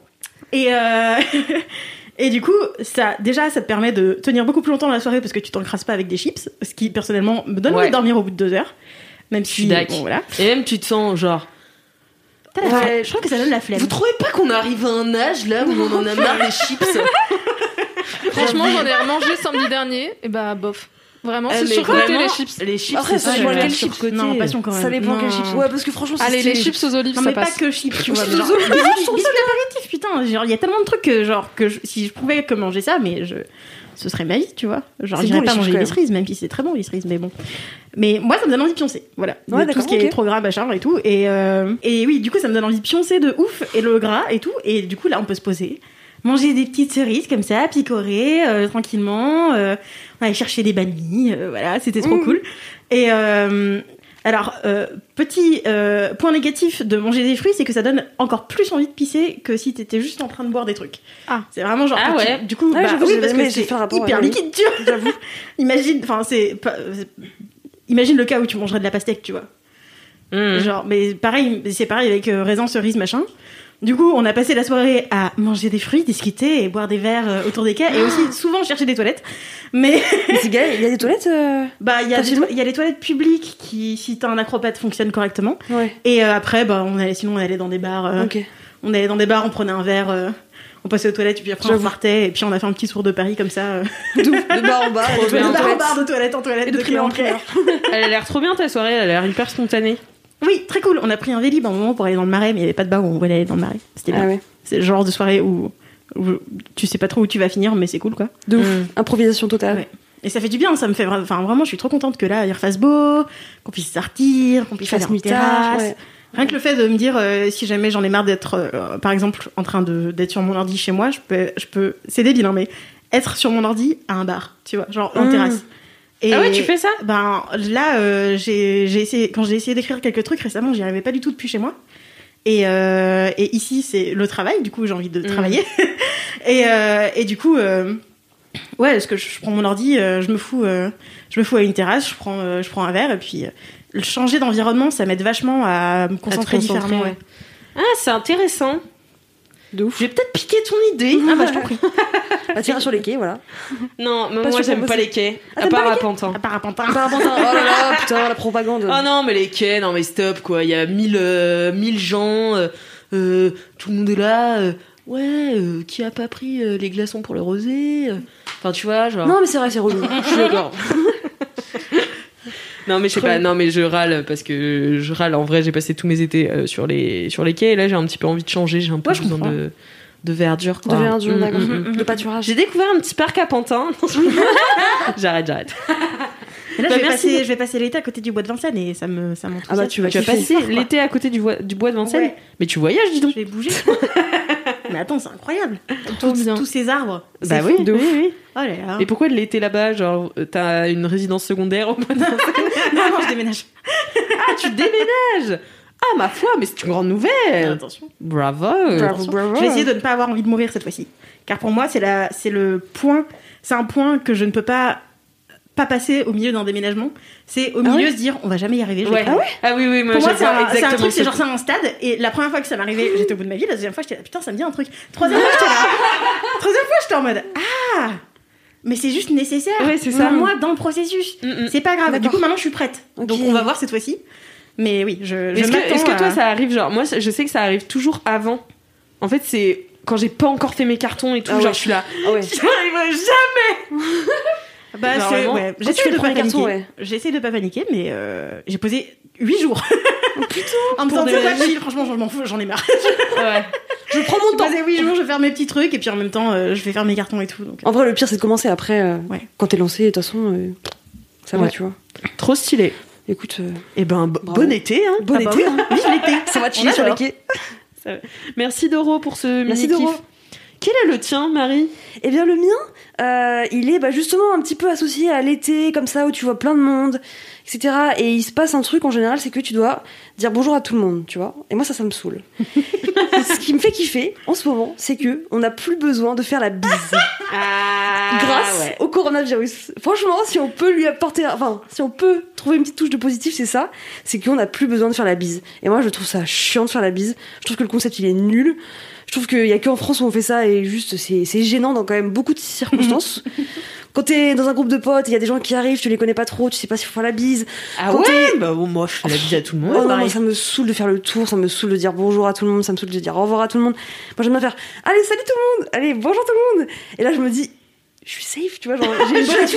Et du coup, ça te permet de tenir beaucoup plus longtemps dans la soirée parce que tu t'encrasses pas avec des chips, ce qui personnellement me donne envie de dormir au bout de 2 heures. Même si, voilà. Et même tu te sens genre. Je trouve que ça donne la flemme. Vous trouvez pas qu'on arrive à un âge là où on en a marre des chips? Franchement, j'en ai remangé samedi dernier, et bah bof. Vraiment, c'est surcoté les chips. Les chips, après, c'est ça dépend quel chips. Non, passion quand même. Ça dépend quel chips. Ouais, parce que franchement, c'est allez, les chips aux olives, non, ça mais passe. pas que chips, tu vois. Biscuits apéritifs, putain. Genre, il y a tellement de trucs que si je pouvais que manger ça, mais ce serait ma vie, tu vois. Genre, j'irais pas manger des cerises, même si c'est très bon, les cerises, mais bon. Mais moi, ça me donne envie de pioncer. Voilà. Ouais, tout ce qui est trop gras, machin et tout. Et oui, du coup, ça me donne envie de pioncer de ouf. Et le gras et tout. Et du coup, là, on peut se poser. Manger des petites cerises comme ça, picorer tranquillement. On allait chercher des bannis. Voilà, c'était trop cool. Et alors, petit point négatif de manger des fruits, c'est que ça donne encore plus envie de pisser que si t'étais juste en train de boire des trucs. Ah. C'est vraiment genre... Ah ouais. Du coup, j'avoue, oui, parce que c'est hyper liquide, tu vois. J'avoue. Imagine le cas où tu mangerais de la pastèque, tu vois. Genre, mais pareil, c'est pareil avec raisin, cerise, machin. Du coup, on a passé la soirée à manger des fruits, discuter et boire des verres autour des quais et aussi souvent chercher des toilettes. Mais il y a des toilettes il y a les toilettes publiques qui, si t'as un acropate, fonctionnent correctement. Ouais. Et après, on allait dans des bars. On allait dans des bars, on prenait un verre, on passait aux toilettes, puis après on repartait, et puis on a fait un petit tour de Paris comme ça. De bar en bar, de toilette en toilette, de primeur en primeur. Elle a l'air trop bien ta soirée, elle a l'air hyper spontanée. Oui, très cool. On a pris un Vélib à un moment pour aller dans le Marais, mais il n'y avait pas de bar où on voulait aller dans le Marais. C'était bien. Ouais. C'est le genre de soirée où tu sais pas trop où tu vas finir, mais c'est cool, quoi. De ouf. Improvisation totale. Ouais. Et ça fait du bien, ça me fait vraiment, je suis trop contente que là, il refasse beau, qu'on puisse sortir, qu'on puisse aller en terrasse. Ouais. Rien que le fait de me dire, si jamais j'en ai marre d'être, par exemple, en train d'être sur mon ordi chez moi, je peux, c'est débile, hein, mais être sur mon ordi à un bar, tu vois, genre en terrasse. Et ah ouais, tu fais ça? Ben là, j'ai essayé, quand j'ai essayé d'écrire quelques trucs récemment, j'y arrivais pas du tout depuis chez moi. Et ici, c'est le travail, du coup, j'ai envie de travailler. Et du coup, ouais, parce que je prends mon ordi, je me fous à une terrasse, je prends un verre, et puis changer d'environnement, ça m'aide vachement à me concentrer différemment. Ouais. Ah, c'est intéressant. De ouf. Je vais peut-être piquer ton idée. Ah bah je t'en prie. Tirer sur les quais, voilà. Non, mais moi j'aime pas les quais. À part à Pantin. À part à Pantin. Oh là là, putain, la propagande. Ah non, mais les quais, non mais stop quoi. Il y a 1000 gens, tout le monde est là. Qui a pas pris les glaçons pour le rosé? Enfin, tu vois, genre. Non, mais c'est vrai, c'est relou. Je suis d'accord. Non mais je sais pas, non mais je râle parce que je râle. En vrai, j'ai passé tous mes étés sur les quais et là j'ai un petit peu envie de changer. J'ai un peu besoin de verdure. Quoi. De verdure, d'accord. De pâturage. J'ai découvert un petit parc à Pantin. J'arrête. Et là, je vais passer l'été à côté du bois de Vincennes et ça m'enthousiasme. Ah bah tu vas passer l'été à côté du bois de Vincennes. Ouais. Mais tu voyages, dis donc. Je vais bouger. Mais attends, c'est incroyable. Tous ces arbres. Bah oui, fou. Oui. Oh là là. Et pourquoi de l'été là-bas? Genre, t'as une résidence secondaire au bois de Vincennes? Non, je déménage. Ah, tu déménages? Ah, ma foi, mais c'est une grande nouvelle. Attention. Bravo. Je vais essayer de ne pas avoir envie de mourir cette fois-ci. Car pour moi, c'est un point que je ne peux pas passer au milieu d'un déménagement. C'est au milieu se dire, on va jamais y arriver. Ouais. Ah oui, moi, pour moi, c'est un truc, c'est genre, c'est un stade. Et la première fois que ça m'arrivait, j'étais au bout de ma vie. La deuxième fois, j'étais là, putain, ça me dit un truc. Troisième fois, j'étais en mode, ah! Mais c'est juste nécessaire. Ouais, c'est ça. Pour moi, dans le processus. C'est pas grave. Du coup, maintenant, je suis prête. Okay. Donc, on va voir cette fois-ci. Mais oui, je m'attends. Est-ce que toi, ça arrive, genre, moi, je sais que ça arrive toujours avant. En fait, c'est quand j'ai pas encore fait mes cartons et tout, genre je suis là. Ah ouais. J'arriverai jamais. Bah, ouais. J'essaie de pas paniquer. Carton, ouais. J'essaie de pas paniquer, mais j'ai posé 8 jours. Putain. En me disant, chill, franchement, je m'en fous, j'en ai marre. Ouais. Je prends mon temps. J'ai posé 8 jours, je vais faire mes petits trucs, et puis en même temps, je vais faire mes cartons et tout. Donc. En vrai, le pire, c'est de commencer après. Ouais. Quand t'es lancé, de toute façon, ça va, tu vois. Trop stylé. Écoute. Et ben, bon été, hein. Bon été. Hein. Vive l'été. Ça va chiller sur les quais. Merci Doro pour ce Merci mini-kiff. Doro. Quel est le tien, Marie? Eh bien, le mien, il est justement un petit peu associé à l'été, comme ça, où tu vois plein de monde, etc. Et il se passe un truc, en général, c'est que tu dois dire bonjour à tout le monde, tu vois. Et moi, ça me saoule. Ce qui me fait kiffer, en ce moment, c'est que on n'a plus besoin de faire la bise. Grâce au coronavirus. Franchement, si on peut lui apporter... Enfin, si on peut trouver une petite touche de positif, c'est ça. C'est qu'on n'a plus besoin de faire la bise. Et moi, je trouve ça chiant de faire la bise. Je trouve que le concept, il est nul. Je trouve qu'il y a qu'en France où on fait ça et juste c'est gênant dans quand même beaucoup de circonstances. Quand t'es dans un groupe de potes, il y a des gens qui arrivent, tu les connais pas trop, tu sais pas s'il faut faire la bise. Ah quand ouais bah bon, moi je fais la bise à tout le monde. Oh non, moi, ça me saoule de faire le tour, ça me saoule de dire bonjour à tout le monde, ça me saoule de dire au revoir à tout le monde. Moi j'aime bien faire allez salut tout le monde, allez bonjour tout le monde. Et là je me dis je suis safe, tu vois, genre j'ai une bonne attitude.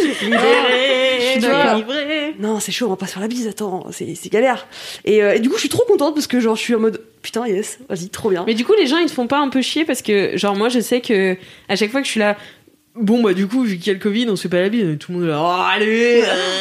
Je suis d'accord. Non, c'est chaud, on va pas se faire la bise, attends, c'est galère. Et du coup, je suis trop contente parce que genre je suis en mode putain, yes, vas-y, trop bien. Mais du coup, les gens ils te font pas un peu chier parce que genre moi je sais que à chaque fois que je suis là bon bah du coup vu qu'il y a le Covid on se fait pas la bise, tout le monde est là oh allez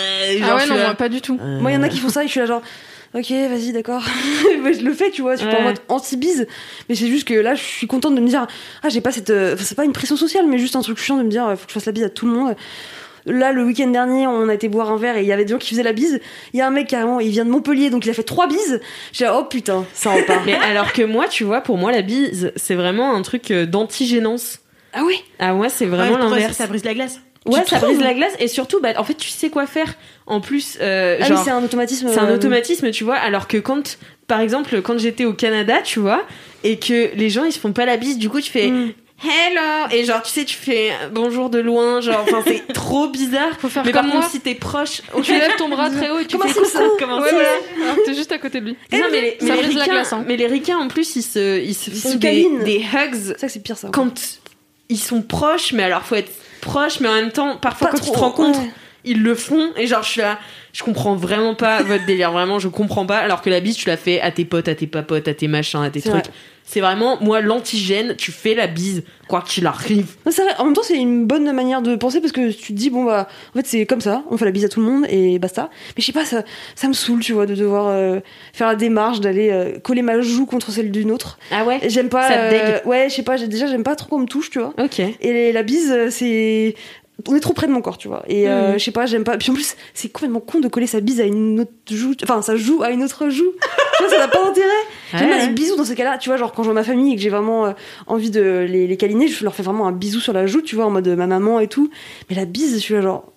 ah ouais non moi pas du tout. Moi il y en a qui font ça et je suis là genre ok vas-y d'accord. Je le fais tu vois, je suis pas en mode anti-bise, mais c'est juste que là je suis contente de me dire ah j'ai pas cette c'est pas une pression sociale mais juste un truc chiant de me dire faut que je fasse la bise à tout le monde. Là, le week-end dernier, on a été boire un verre et il y avait des gens qui faisaient la bise. Il y a un mec carrément, il vient de Montpellier, donc il a fait 3 bises. J'ai dit, oh putain, ça repart. Mais alors que moi, tu vois, pour moi, la bise, c'est vraiment un truc d'antigénance. Ah oui? Ah ouais, c'est vraiment l'inverse. Ça brise la glace. Ouais, ça brise la glace et surtout, bah, en fait, tu sais quoi faire. En plus, ah genre, oui, c'est un automatisme. C'est un automatisme, tu vois. Alors que quand, par exemple, quand j'étais au Canada, tu vois, et que les gens ils se font pas la bise, du coup, tu fais. Hello et genre tu sais tu fais bonjour de loin genre enfin c'est trop bizarre faut faire mais comme par contre moi. Si t'es proche tu lèves ton bras très haut et tu fais coucou comment ouais, voilà. Alors t'es juste à côté de lui non, mais ça brise ricains, la glace hein. Mais les ricains en plus ils se font des hugs c'est ça que c'est pire ça quand ils sont proches mais alors faut être proche mais en même temps parfois pas quand trop, tu te rencontres ils le font et genre je suis là je comprends vraiment pas votre délire vraiment je comprends pas alors que la bise tu la fais à tes potes à tes papotes à tes machins à tes trucs vrai. C'est vraiment, moi, l'antigène, tu fais la bise, quoi qu'il arrive. Non, c'est vrai, en même temps, c'est une bonne manière de penser parce que tu te dis, bon, bah, en fait, c'est comme ça, on fait la bise à tout le monde et basta. Mais je sais pas, ça me saoule, tu vois, de devoir faire la démarche d'aller coller ma joue contre celle d'une autre. Ah ouais? J'aime pas. Ça te dégue. Ouais, je sais pas, j'aime pas trop qu'on me touche, tu vois. Ok. Et la bise, c'est. On est trop près de mon corps, tu vois. Et je sais pas, j'aime pas. Puis en plus, c'est complètement con de coller sa bise à une autre joue. Enfin, sa joue à une autre joue. Tu vois, ça n'a pas d'intérêt. J'aime bien les bisous dans ces cas-là. Tu vois, genre quand je vois ma famille et que j'ai vraiment envie de les câliner, je leur fais vraiment un bisou sur la joue, tu vois, en mode ma maman et tout. Mais la bise, je suis là genre.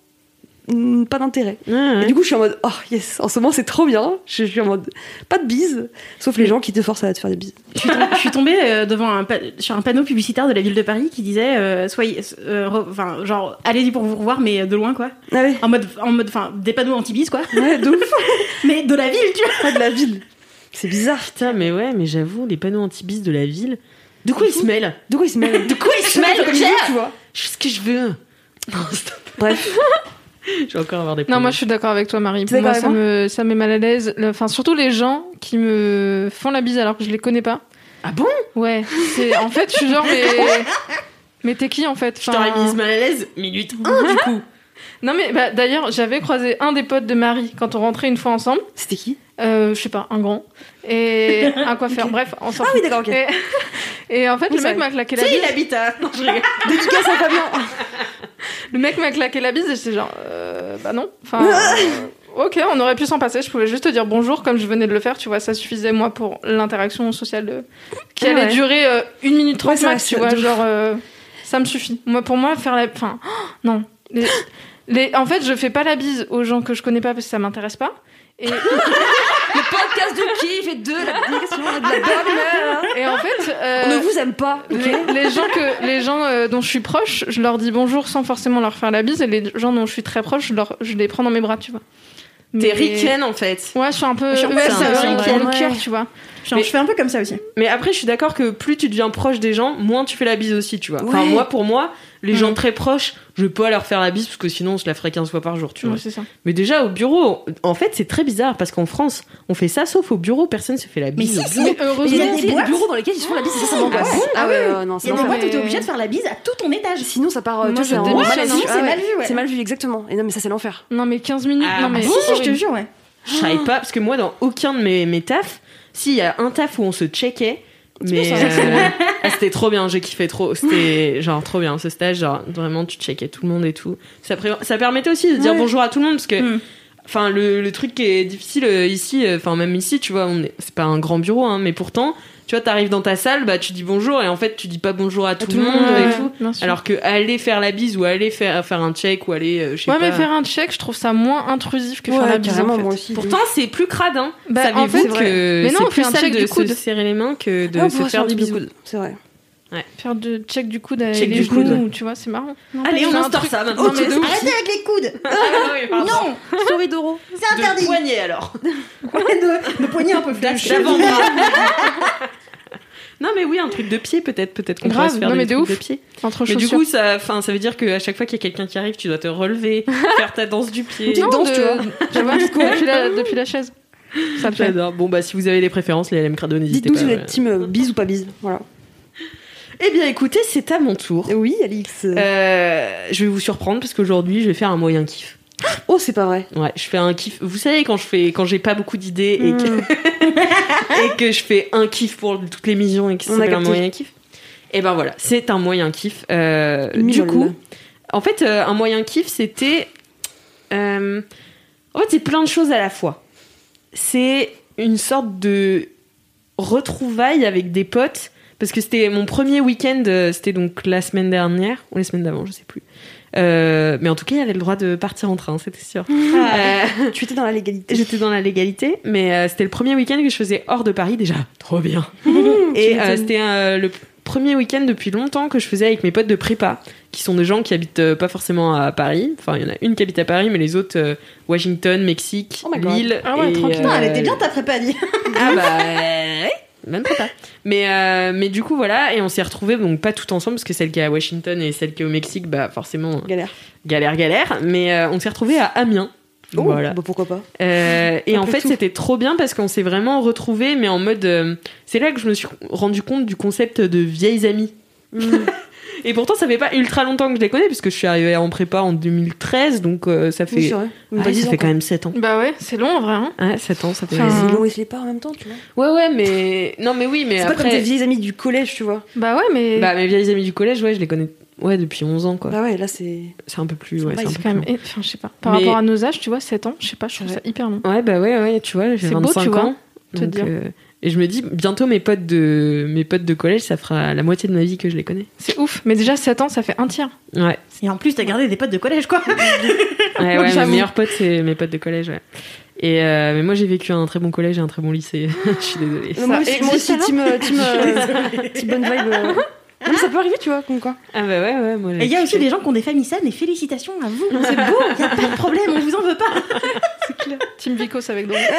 Pas d'intérêt. Et du coup, je suis en mode oh yes, en ce moment c'est trop bien. Je suis en mode pas de bise, sauf les gens qui te forcent à te faire des bises. Je suis tombée sur un panneau publicitaire de la ville de Paris qui disait soyez, enfin genre allez-y pour vous revoir mais de loin quoi. Ah ouais. En mode, enfin des panneaux anti-bise quoi. Ouais, de ouf. Mais de la ville, tu vois. Pas de la ville. C'est bizarre. Putain, mais ouais, mais j'avoue, les panneaux anti-bis de la ville. De quoi ils se mêlent? De quoi ils se mêlent? De quoi ils se mêlent, tu vois? Je fais ce que je veux. Bref. Je vais encore avoir des problèmes. Non, problèmes. moi je suis d'accord avec toi, Marie. Pour moi, ça met mal à l'aise. Enfin, surtout les gens qui me font la bise alors que je les connais pas. Ah bon? Ouais. En fait, je suis genre, mais t'es qui en fait? Je t'aurais mise mal à l'aise, minute 1 du coup. Non, mais bah, d'ailleurs, j'avais croisé un des potes de Marie quand on rentrait une fois ensemble. C'était qui? Je sais pas, un grand. Et un coiffeur. Okay. Bref, on s'en fout. Ah oui, d'accord, ok. Et en fait, le mec m'a claqué la bise. Si, il habite à. Non, je rigole. Dédicace à Fabien. Le mec m'a claqué la bise et j'étais genre, bah non. Enfin, ok, on aurait pu s'en passer. Je pouvais juste te dire bonjour comme je venais de le faire. Tu vois, ça suffisait, moi, pour l'interaction sociale qui allait durer 1 minute 30 max, tu vois. Genre, ça me suffit. Pour moi, faire la. Enfin, non. En fait, je fais pas la bise aux gens que je connais pas parce que ça m'intéresse pas. Et le podcast de qui fait de la bonne humeur. Et en fait, on ne vous aime pas. Okay. Les gens dont je suis proche, je leur dis bonjour sans forcément leur faire la bise, et les gens dont je suis très proche, je les prends dans mes bras, tu vois. T'es ricaine en fait. Ouais, je suis un peu. Je suis un peu le cœur, tu vois. Je fais un peu comme ça aussi. Mais après, je suis d'accord que plus tu deviens proche des gens, moins tu fais la bise aussi, tu vois. Enfin, pour moi, les gens très proches, je vais pas leur faire la bise parce que sinon, je la ferais 15 fois par jour, tu vois. C'est ça. Mais déjà, au bureau, en fait, c'est très bizarre parce qu'en France, on fait ça sauf au bureau, personne se fait la bise. Mais au si, bureau. Heureusement, il y a des bureaux dans lesquels ils se font la bise, ça m'angoisse. Non, il y a des boîtes où t'es obligé de faire la bise à tout ton étage. Sinon, ça part. Moi, c'est mal vu, C'est mal vu, exactement. Et non, mais ça, c'est l'enfer. Non, mais 15 minutes. Non, mais si, je te jure, ouais. Je savais pas, parce que moi, dans aucun de mes tafs, il y a un taf où on se checkait, mais c'était trop bien, j'ai kiffé trop. C'était genre trop bien ce stage, genre vraiment tu checkais tout le monde et tout. Ça permettait aussi de dire bonjour à tout le monde parce que. Enfin, le truc qui est difficile ici, enfin même ici, tu vois, c'est pas un grand bureau, hein, mais pourtant, tu vois, t'arrives dans ta salle, bah tu dis bonjour et en fait tu dis pas bonjour à tout le monde et tout. Alors que aller faire la bise ou aller faire un check ou aller, je sais pas. Ouais, mais faire un check, je trouve ça moins intrusif que faire la bise. En fait. Moi aussi. Pourtant, c'est plus crade, hein. Bah, Savez-vous que mais non, c'est plus un sale check de du coude. se serrer les mains que de se faire des bisous. C'est vrai. Ouais. Faire de check du coude avec Check les du coude, genoux, tu vois, c'est marrant. Non, Allez, on un instaure truc- ça maintenant. Ok, arrêtez avec les coudes. Non, Story d'Oro. c'est interdit. De poignet alors. De poignet un peu flash. Non mais oui, un truc de pied peut-être qu'on pourrait Grave, se faire non, mais des de trucs ouf. de pied. Entre Mais du chaussures. coup, ça veut dire qu'à chaque fois qu'il y a quelqu'un qui arrive, tu dois te relever, faire ta danse du pied. Non, danse, tu vois. Tu vois, depuis la chaise. Ça le fait. J'adore. Bon bah si vous avez des préférences, les LM Crado, n'hésitez Dites-nous pas. si vous êtes team bise ou pas bise. Voilà. Eh bien écoutez, c'est à mon tour. Oui, Alix. Je vais vous surprendre parce qu'aujourd'hui, je vais faire un moyen kiff. Oh, c'est pas vrai. Ouais, je fais un kiff. Vous savez quand j'ai pas beaucoup d'idées et que je fais un kiff pour toutes les missions et que ça s'appelle un moyen kiff. Et ben voilà, c'est un moyen kiff. Du coup, en fait, un moyen kiff, c'était en fait, c'est plein de choses à la fois. C'est une sorte de retrouvaille avec des potes parce que c'était mon premier week-end, c'était donc la semaine dernière ou la semaine d'avant, je sais plus. Mais en tout cas, il y avait le droit de partir en train, c'était sûr. Tu étais dans la légalité. J'étais dans la légalité, mais c'était le premier week-end que je faisais hors de Paris déjà. Trop bien. Et c'était le premier week-end depuis longtemps que je faisais avec mes potes de prépa, qui sont des gens qui habitent pas forcément à Paris. Enfin, il y en a une qui habite à Paris, mais les autres, Washington, Mexique, Lille. Ah ouais, tranquille. Elle était bien ta prépa, dit. Ah bah ouais, même pas. Mais du coup voilà, et on s'est retrouvés donc pas tout ensemble parce que celle qui est à Washington et celle qui est au Mexique, bah forcément galère. Mais on s'est retrouvés à Amiens. Oh, voilà. bah pourquoi pas. Et en fait, c'était trop bien parce qu'on s'est vraiment retrouvés, mais en mode. C'est là que je me suis rendu compte du concept de vieilles amies. Et pourtant, ça fait pas ultra longtemps que je les connais, puisque je suis arrivée en prépa en 2013, donc ça fait. Oui, c'est vrai. Ça fait quand même 7 ans. Bah ouais, c'est long en vrai. Hein. Ouais, 7 ans, ça fait. C'est long et se les pas en même temps, tu vois. Ouais, mais. Non, mais oui, mais c'est après. pas comme tes vieilles amies du collège, tu vois. Bah ouais, mais. Bah, mes vieilles amies du collège, ouais, je les connais. Ouais, depuis 11 ans, quoi. Bah ouais, là, c'est un peu plus. Ouais, c'est un peu quand même. plus long. Enfin, je sais pas. Par rapport à nos âges, tu vois, 7 ans, je sais pas, je trouve ça hyper long. Ouais, bah ouais, tu vois, j'ai 25 beau, tu ans. Vois, te dire. Et je me dis, bientôt mes potes de collège, ça fera la moitié de ma vie que je les connais. C'est ouf, mais déjà 7 ans, ça fait un tiers. Ouais. Et en plus, t'as gardé des potes de collège, quoi. Ouais, mes meilleurs potes, c'est mes potes de collège, ouais. Et mais moi, j'ai vécu un très bon collège et un très bon lycée. Je suis désolée. Moi aussi, team bonne vibe. Non, mais ça peut arriver, tu vois, comme quoi. Ah bah ouais, moi. Et il y a aussi des gens qui ont des familles saines, et félicitations à vous. C'est beau, y a pas de problème, on vous en veut pas. C'est clair. Team Vicos avec Doro.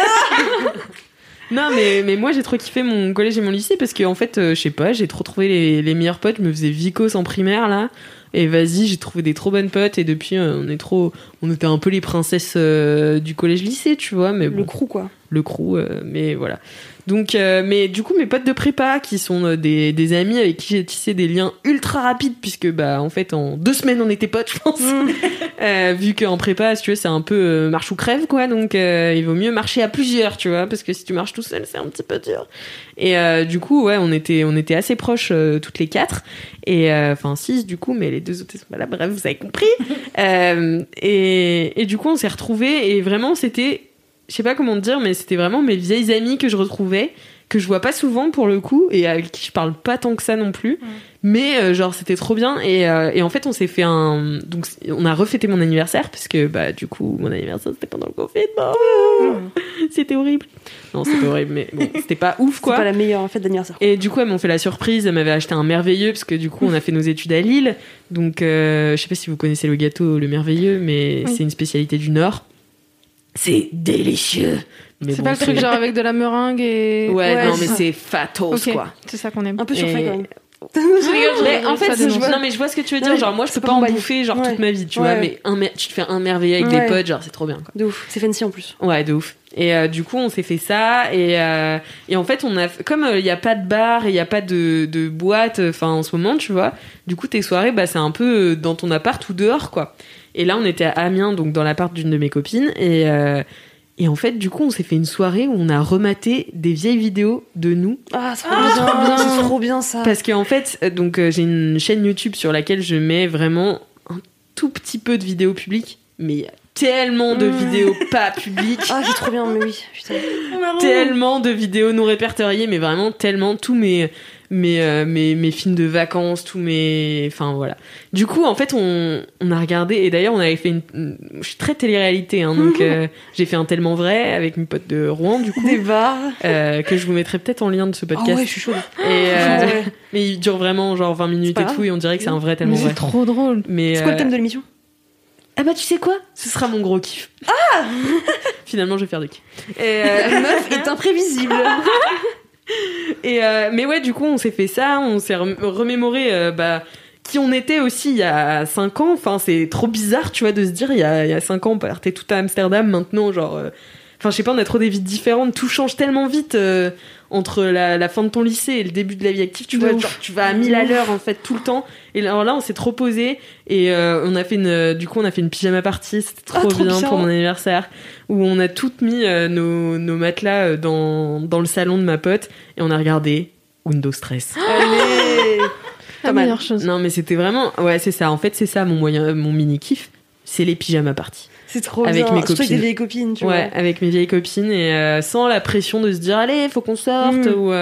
Non, mais moi, j'ai trop kiffé mon collège et mon lycée parce que, en fait, je sais pas, j'ai trop trouvé les meilleurs potes. Je me faisais vicos en primaire, là. Et vas-y, j'ai trouvé des trop bonnes potes. Et depuis, on était un peu les princesses du collège-lycée, tu vois. Mais bon, le crew, quoi. Le crew, mais voilà. Donc, mais du coup, mes potes de prépa, qui sont des amis avec qui j'ai tissé des liens ultra rapides, puisque, bah, en fait, en 2 semaines, on était potes, je pense. Vu qu'en prépa, si tu veux, c'est un peu marche ou crève, quoi. Donc, il vaut mieux marcher à plusieurs, tu vois, parce que si tu marches tout seul, c'est un petit peu dur. Et du coup, ouais, on était assez proches, toutes les 4. Et, enfin, 6, du coup, mais les 2 autres, voilà, bref, vous avez compris. Et du coup, on s'est retrouvés, et vraiment, c'était... Je sais pas comment te dire, mais c'était vraiment mes vieilles amies que je retrouvais, que je vois pas souvent pour le coup, et avec qui je parle pas tant que ça non plus. Mais genre, c'était trop bien. Et en fait, on s'est fait donc, on a refêté mon anniversaire, parce que bah, du coup, mon anniversaire, c'était pendant le confinement. C'était horrible. Non, c'était horrible, mais bon, c'était pas ouf, quoi. C'est pas la meilleure fête d'anniversaire. Et du coup, elles m'ont fait la surprise. Elles m'avaient acheté un merveilleux, parce que du coup, on a fait nos études à Lille. Donc, je sais pas si vous connaissez le gâteau Le Merveilleux, mais c'est une spécialité du Nord. c'est délicieux. Mais c'est pas le truc genre avec de la meringue et... Ouais, non, mais c'est fatos, quoi. C'est ça qu'on aime. Un peu surfait, quand même. Mais en fait, je vois ce que tu veux dire. Genre, moi, je peux pas en bouffer genre toute ma vie, tu vois. Mais tu te fais un merveilleux avec des potes, genre, c'est trop bien, quoi. De ouf. C'est fancy en plus. Ouais, de ouf. Et du coup, on s'est fait ça. Et en fait, comme il y a pas de bar et il y a pas de boîte, enfin, en ce moment, tu vois. Du coup, tes soirées, bah, c'est un peu dans ton appart ou dehors, quoi. Et là, on était à Amiens, donc dans l'appart d'une de mes copines. Et en fait, du coup, on s'est fait une soirée où on a rematé des vieilles vidéos de nous. Ah, c'est trop bien, c'est trop bien ça. Parce qu'en fait, donc j'ai une chaîne YouTube sur laquelle je mets vraiment un tout petit peu de vidéos publiques, mais il y a tellement de vidéos pas publiques. Ah, c'est trop bien, mais oui, putain. Tellement de vidéos non répertoriées, mais vraiment tellement tous mes films de vacances, enfin voilà. Du coup, en fait, on a regardé, et d'ailleurs, on avait fait je suis très télé-réalité, hein, donc j'ai fait un Tellement Vrai avec mes potes de Rouen, du coup. Des bars. Que je vous mettrai peut-être en lien de ce podcast. Ah ouais, je suis chaude. Mais il dure vraiment genre 20 minutes et tout, et on dirait que c'est un vrai Tellement Vrai. C'est trop drôle. Mais c'est quoi le thème de l'émission? Ah bah tu sais quoi? Ce sera mon gros kiff. Ah Finalement, je vais faire du kiff. La meuf est imprévisible. Mais ouais, du coup, on s'est fait ça, on s'est remémoré qui on était aussi il y a 5 ans. Enfin, c'est trop bizarre, tu vois, de se dire, il y a 5 ans, on partait tout à Amsterdam, maintenant, genre... Enfin, je sais pas, on a trop des vies différentes, tout change tellement vite entre la fin de ton lycée et le début de la vie active, tu vois, genre, tu vas à 1000 à l'heure, en fait, tout le temps. Et alors là, on s'est trop posé, et on a fait une pyjama party, c'était trop bien pour mon anniversaire, où on a toutes mis nos matelas dans le salon de ma pote, et on a regardé Windows Stress. Allez, la meilleure chose. Non, mais c'était vraiment, ouais, c'est ça, en fait, c'est ça mon mini kiff, c'est les pyjama party. C'est trop avec bien. Mes copines. Avec des vieilles copines, tu vois. Ouais, avec mes vieilles copines, et sans la pression de se dire allez, faut qu'on sorte, ou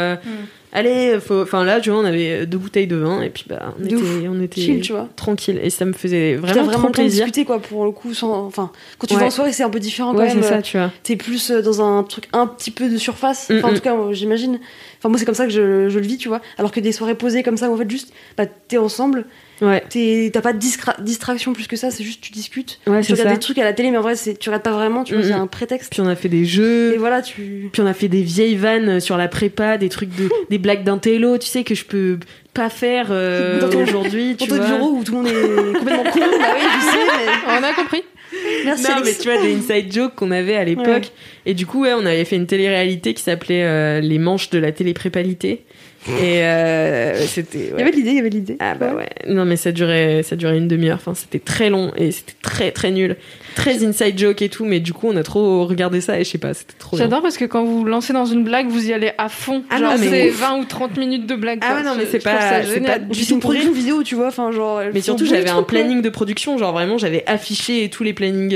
allez, enfin là, tu vois, on avait 2 bouteilles de vin, et puis bah on était chill, tu vois, tranquille, et ça me faisait vraiment trop plaisir. Discuter, quoi, pour le coup, enfin, quand tu vas en soirée, c'est un peu différent quand même. Ouais, c'est ça, tu vois. T'es plus dans un truc un petit peu de surface. Enfin, en tout cas, j'imagine. Enfin, moi, c'est comme ça que je le vis, tu vois. Alors que des soirées posées comme ça, où en fait, juste, bah, t'es ensemble. Ouais. T'as pas de distraction plus que ça, c'est juste tu discutes. Ouais, tu regardes des trucs à la télé, mais en vrai, tu regardes pas vraiment, tu vois, c'est un prétexte. Puis on a fait des jeux. Et voilà, Puis on a fait des vieilles vannes sur la prépa, des trucs des blagues d'intello, tu sais, que je peux pas faire aujourd'hui, tu vois. Dans ton bureau où tout le monde est complètement con, bah oui, je sais, mais... On a compris. Merci, non, Alex. mais tu vois, des inside jokes qu'on avait à l'époque. Ouais. Et du coup, on avait fait une télé-réalité qui s'appelait Les manches de la télé-prépalité. Et c'était... Ouais. Il y avait de l'idée. Ah bah ouais. Non, mais ça durait une demi-heure. Enfin, c'était très long et c'était très très nul. Très inside joke et tout, mais du coup, on a trop regardé ça et je sais pas, c'était trop bien. J'adore parce que quand vous lancez dans une blague, vous y allez à fond. Ah genre, non, mais c'est 20 ou 30 minutes de blague. Ah ouais, non, mais c'est pas du tout pour une vidéo, tu vois, enfin, genre. Mais surtout, j'avais un planning de production, genre vraiment, j'avais affiché tous les plannings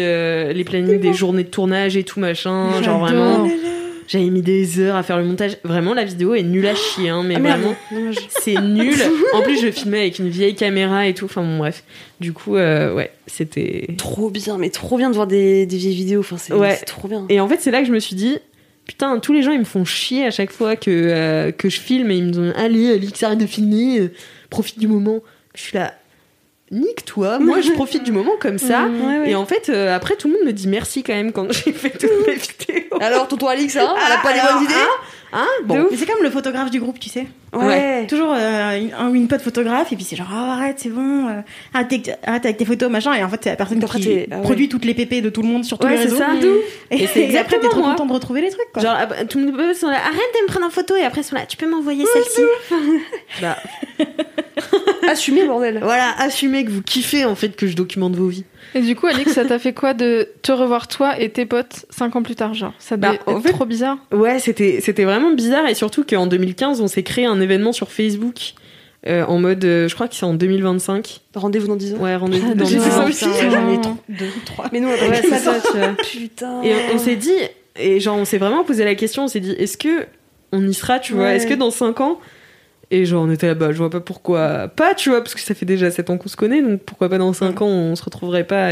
des journées de tournage et tout machin, genre vraiment. J'avais mis des heures à faire le montage. Vraiment, la vidéo est nulle à chier, hein, mais vraiment, c'est nul. En plus, je filmais avec une vieille caméra et tout. Enfin, bon, bref. Du coup, ouais, c'était... Trop bien, mais trop bien de voir des vieilles vidéos. Enfin, c'est trop bien. Et en fait, c'est là que je me suis dit... Putain, tous les gens, ils me font chier à chaque fois que je filme. Et ils me disent, allez, Alix, arrête de filmer. Profite du moment. Je suis là... Nique-toi, moi je profite du moment comme ça. Ouais. Et en fait, après, tout le monde me dit merci quand même quand j'ai fait toutes mes vidéos. Alors, tonton Alix, hein, elle a pas les bonnes idées bon. Mais c'est comme le photographe du groupe, tu sais. Ouais. Toujours une pote photographe, et puis c'est genre, arrête, c'est bon, arrête avec tes photos, machin. Et en fait, c'est la personne qui produit toutes les pépés de tout le monde sur tous les réseaux. C'est ça. Et après, t'es trop content de retrouver les trucs, quoi. Genre, tout le monde sont là, arrête de me prendre en photo, et après, ils sont là, tu peux m'envoyer celle-ci. Bah. Assumez, bordel. Voilà, assumez que vous kiffez, en fait, que je documente vos vies. Et du coup, Alix, ça t'a fait quoi de te revoir toi et tes potes 5 ans plus tard, genre? Ça devait être trop bizarre. Ouais, c'était vraiment bizarre, et surtout qu'en 2015, on s'est créé un événement sur Facebook en mode, je crois que c'est en 2025. Rendez-vous dans 10 ans. Ouais, rendez-vous dans 10 ans. Ça aussi. J'en ai 2 ou 3. Mais nous, on ouais, c'est ça, tu vois. Putain. Et on s'est dit, et genre, on s'est vraiment posé la question, on s'est dit, est-ce que on y sera, tu vois? Est-ce que dans 5 ans, et genre, on était là-bas, je vois pas pourquoi pas, tu vois, parce que ça fait déjà 7 ans qu'on se connaît, donc pourquoi pas dans 5 ans, on se retrouverait pas.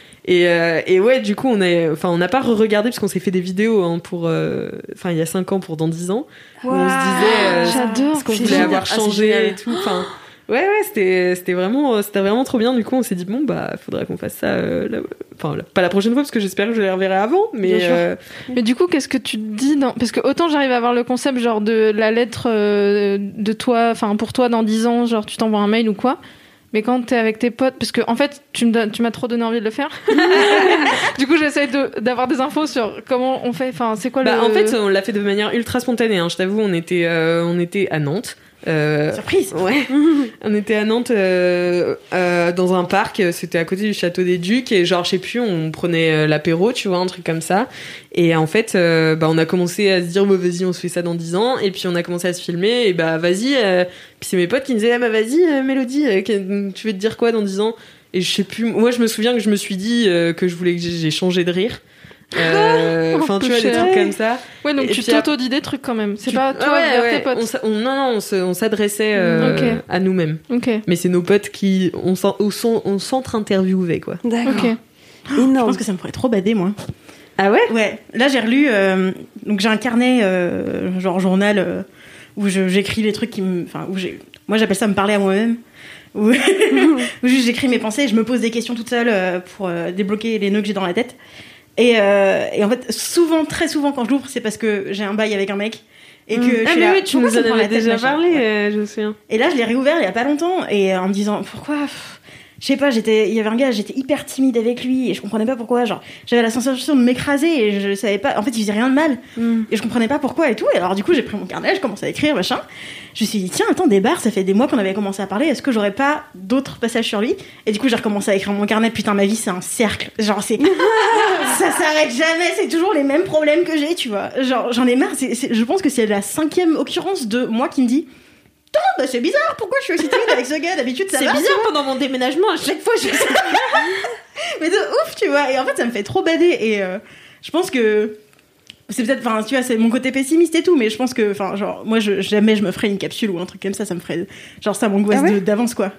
Et ouais, du coup, on n'a pas re-regardé, parce qu'on s'est fait des vidéos il y a 5 ans pour dans 10 ans. Où on se disait j'adore, ce qu'on voulait avoir changé et tout. Enfin, Ouais, c'était vraiment trop bien. Du coup, on s'est dit, bon, bah, faudrait qu'on fasse ça. Pas la prochaine fois, parce que j'espère que je les reverrai avant. Mais, mais du coup, qu'est-ce que tu te dis parce que autant j'arrive à avoir le concept, genre, de la lettre de toi, enfin, pour toi dans 10 ans, genre, tu t'envoies un mail ou quoi. Mais quand t'es avec tes potes, parce que en fait, tu m'as trop donné envie de le faire. Du coup, j'essaie d'avoir des infos sur comment on fait. Enfin, c'est quoi En fait, on l'a fait de manière ultra spontanée. Hein. Je t'avoue, on était à Nantes. Surprise. Ouais. On était à Nantes dans un parc. C'était à côté du château des Ducs et genre, je sais plus, on prenait l'apéro, tu vois, un truc comme ça. Et en fait, on a commencé à se dire, bah, vas-y, on se fait ça dans 10 ans. Et puis on a commencé à se filmer. Et bah vas-y. Puis c'est mes potes qui me disaient, vas-y, Mélodie, tu veux te dire quoi dans 10 ans? Et je sais plus. Moi, je me souviens que je me suis dit que je voulais que j'ai changé de rire. Enfin, tu vois, des trucs comme ça. Ouais, donc tu t'auto-dis des trucs quand même. C'est pas toi vers tes potes. On s'adressait à nous-mêmes. Okay. Mais c'est nos potes qui on s'entre-interviewait, quoi. D'accord. Okay. Énorme. Je pense que ça me ferait trop bader, moi. Ah ouais? Ouais. Là, j'ai relu. Donc, j'ai un carnet, genre journal, où j'écris les trucs qui me. Enfin, moi, j'appelle ça me parler à moi-même. Où juste j'écris mes pensées et je me pose des questions toute seule pour débloquer les nœuds que j'ai dans la tête. Et en fait, très souvent, quand je l'ouvre, c'est parce que j'ai un bail avec un mec. Et que je suis là, oui, tu nous en avais déjà parlé, je me souviens. Et là, je l'ai réouvert il y a pas longtemps, et en me disant, pourquoi je sais pas, il y avait un gars, j'étais hyper timide avec lui, et je comprenais pas pourquoi, genre, j'avais la sensation de m'écraser, et je savais pas, en fait, il faisait rien de mal, et je comprenais pas pourquoi et tout, et alors du coup, j'ai pris mon carnet, je commençais à écrire, machin, je me suis dit, tiens, attends, des bars, ça fait des mois qu'on avait commencé à parler, est-ce que j'aurais pas d'autres passages sur lui? Et du coup, j'ai recommencé à écrire mon carnet, putain, ma vie, c'est un cercle, genre, ça s'arrête jamais, c'est toujours les mêmes problèmes que j'ai, tu vois, genre, j'en ai marre, je pense que c'est la 5e occurrence de moi qui me dit, bah c'est bizarre, pourquoi je suis aussi timide avec ce gars? D'habitude ça va. C'est bizarre, pendant mon déménagement, à chaque fois mais de ouf, tu vois. Et en fait ça me fait trop bader. Et je pense que c'est peut-être, enfin tu vois, c'est mon côté pessimiste et tout, mais je pense que, enfin genre moi jamais je me ferais une capsule ou un truc comme ça me ferait, genre ça m'angoisse d'avance, quoi.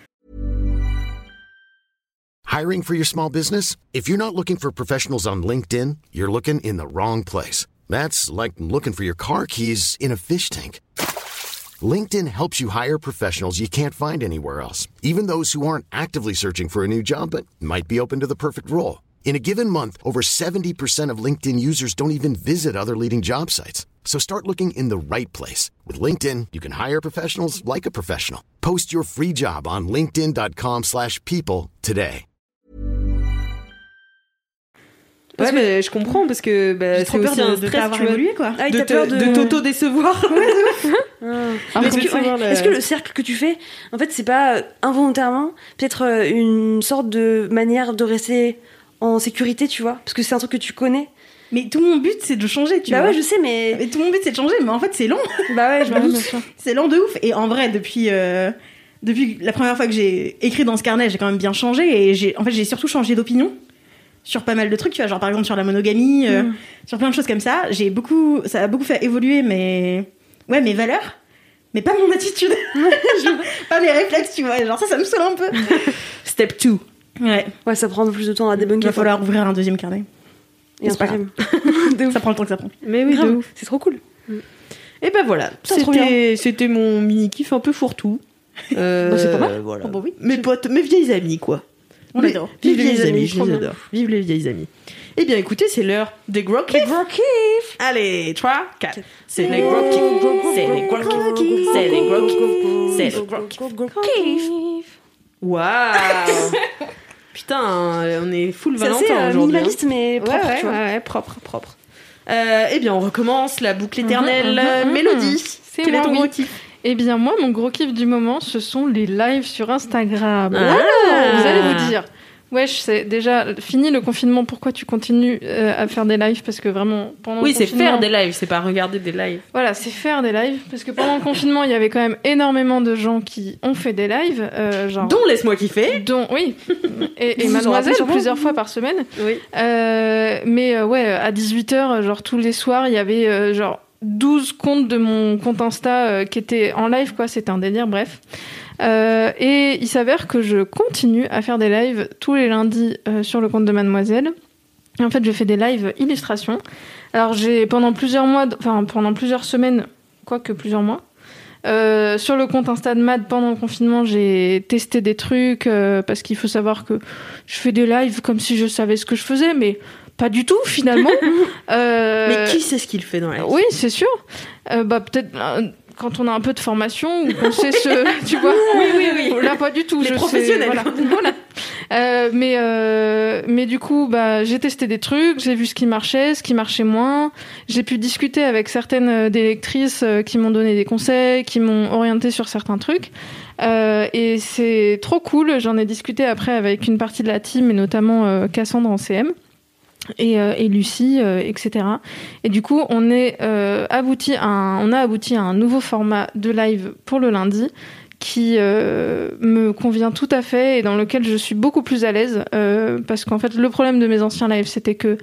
Hiring for your small business? If you're not looking for professionals on LinkedIn, you're looking in the wrong place. That's like looking for your car keys in a fish tank. LinkedIn helps you hire professionals you can't find anywhere else, even those who aren't actively searching for a new job but might be open to the perfect role. In a given month, over 70% of LinkedIn users don't even visit other leading job sites. So start looking in the right place. With LinkedIn, you can hire professionals like a professional. Post your free job on linkedin.com/people today. Ouais, mais je comprends, parce que c'est aussi un stress, d'avoir évolué, quoi. Ah, de t'auto-décevoir. Est-ce que le cercle que tu fais, en fait, c'est pas involontairement peut-être une sorte de manière de rester en sécurité, tu vois? Parce que c'est un truc que tu connais. Mais tout mon but, c'est de changer, tu vois. Bah ouais, je sais, mais tout mon but, c'est de changer, mais en fait, c'est long. Bah ouais, je me doute. C'est long de ouf. Et en vrai, depuis la première fois que j'ai écrit dans ce carnet, j'ai quand même bien changé. Et j'ai surtout changé d'opinion sur pas mal de trucs, tu vois, genre par exemple sur la monogamie, sur plein de choses comme ça. Ça a beaucoup fait évoluer mes valeurs, mais pas mon attitude, pas mes réflexes, tu vois. Genre ça me saoule un peu. Step 2. Ouais, ça prend un peu plus de temps à débunker. Il va falloir ouvrir un deuxième carnet. Et un troisième. Ça prend le temps que ça prend. Mais oui, de ouf. C'est trop cool. Et ben voilà, c'était mon mini kiff un peu fourre-tout. C'est pas mal. Voilà. Oh, bah oui. Mes potes, mes vieilles amies, quoi. On adore. Vive les vieilles amies, je les adore. Vive les vieilles amies. Eh bien, écoutez, c'est l'heure des gros kiffs. Allez, 3, 4. C'est les gros kiffs. C'est les gros kiffs. C'est les gros kiffs. C'est les gros kiffs. Waouh. Putain, on est full Valentin aujourd'hui. Minimaliste, mais propre, tu vois. Ouais, propre. Eh bien, on recommence la boucle éternelle. Mélodie, quel est ton gros kiff? Eh bien, moi, mon gros kiff du moment, ce sont les lives sur Instagram. Vous allez vous dire, wesh, c'est déjà fini le confinement, pourquoi tu continues à faire des lives? Parce que vraiment, pendant le confinement... c'est faire des lives, c'est pas regarder des lives. Voilà, c'est faire des lives, parce que pendant le confinement, il y avait quand même énormément de gens qui ont fait des lives. Genre, dont Laisse-moi kiffer. Oui, et Mademoiselle, plusieurs fois par semaine. Oui. Mais ouais, à 18h, genre tous les soirs, il y avait genre 12 comptes de mon compte Insta qui étaient en live, quoi. C'était un délire, bref. Et il s'avère que je continue à faire des lives tous les lundis sur le compte de Mademoiselle. Et en fait, je fais des lives illustrations. Alors, j'ai pendant plusieurs semaines, quoique plusieurs mois, Sur le compte Insta de Mad, pendant le confinement, j'ai testé des trucs parce qu'il faut savoir que je fais des lives comme si je savais ce que je faisais, mais pas du tout finalement. Mais qui sait ce qu'il fait dans la live ? Oui, c'est sûr. Peut-être quand on a un peu de formation ou qu'on sait tu vois. Oui. Là, pas du tout. Les professionnels. Voilà. Mais du coup, j'ai testé des trucs, j'ai vu ce qui marchait moins. J'ai pu discuter avec certaines des lectrices qui m'ont donné des conseils, qui m'ont orienté sur certains trucs. Et c'est trop cool. J'en ai discuté après avec une partie de la team, et notamment Cassandre en CM. Et Lucie, etc. Et du coup, on a abouti à un nouveau format de live pour le lundi qui me convient tout à fait et dans lequel je suis beaucoup plus à l'aise parce qu'en fait, le problème de mes anciens lives, c'était que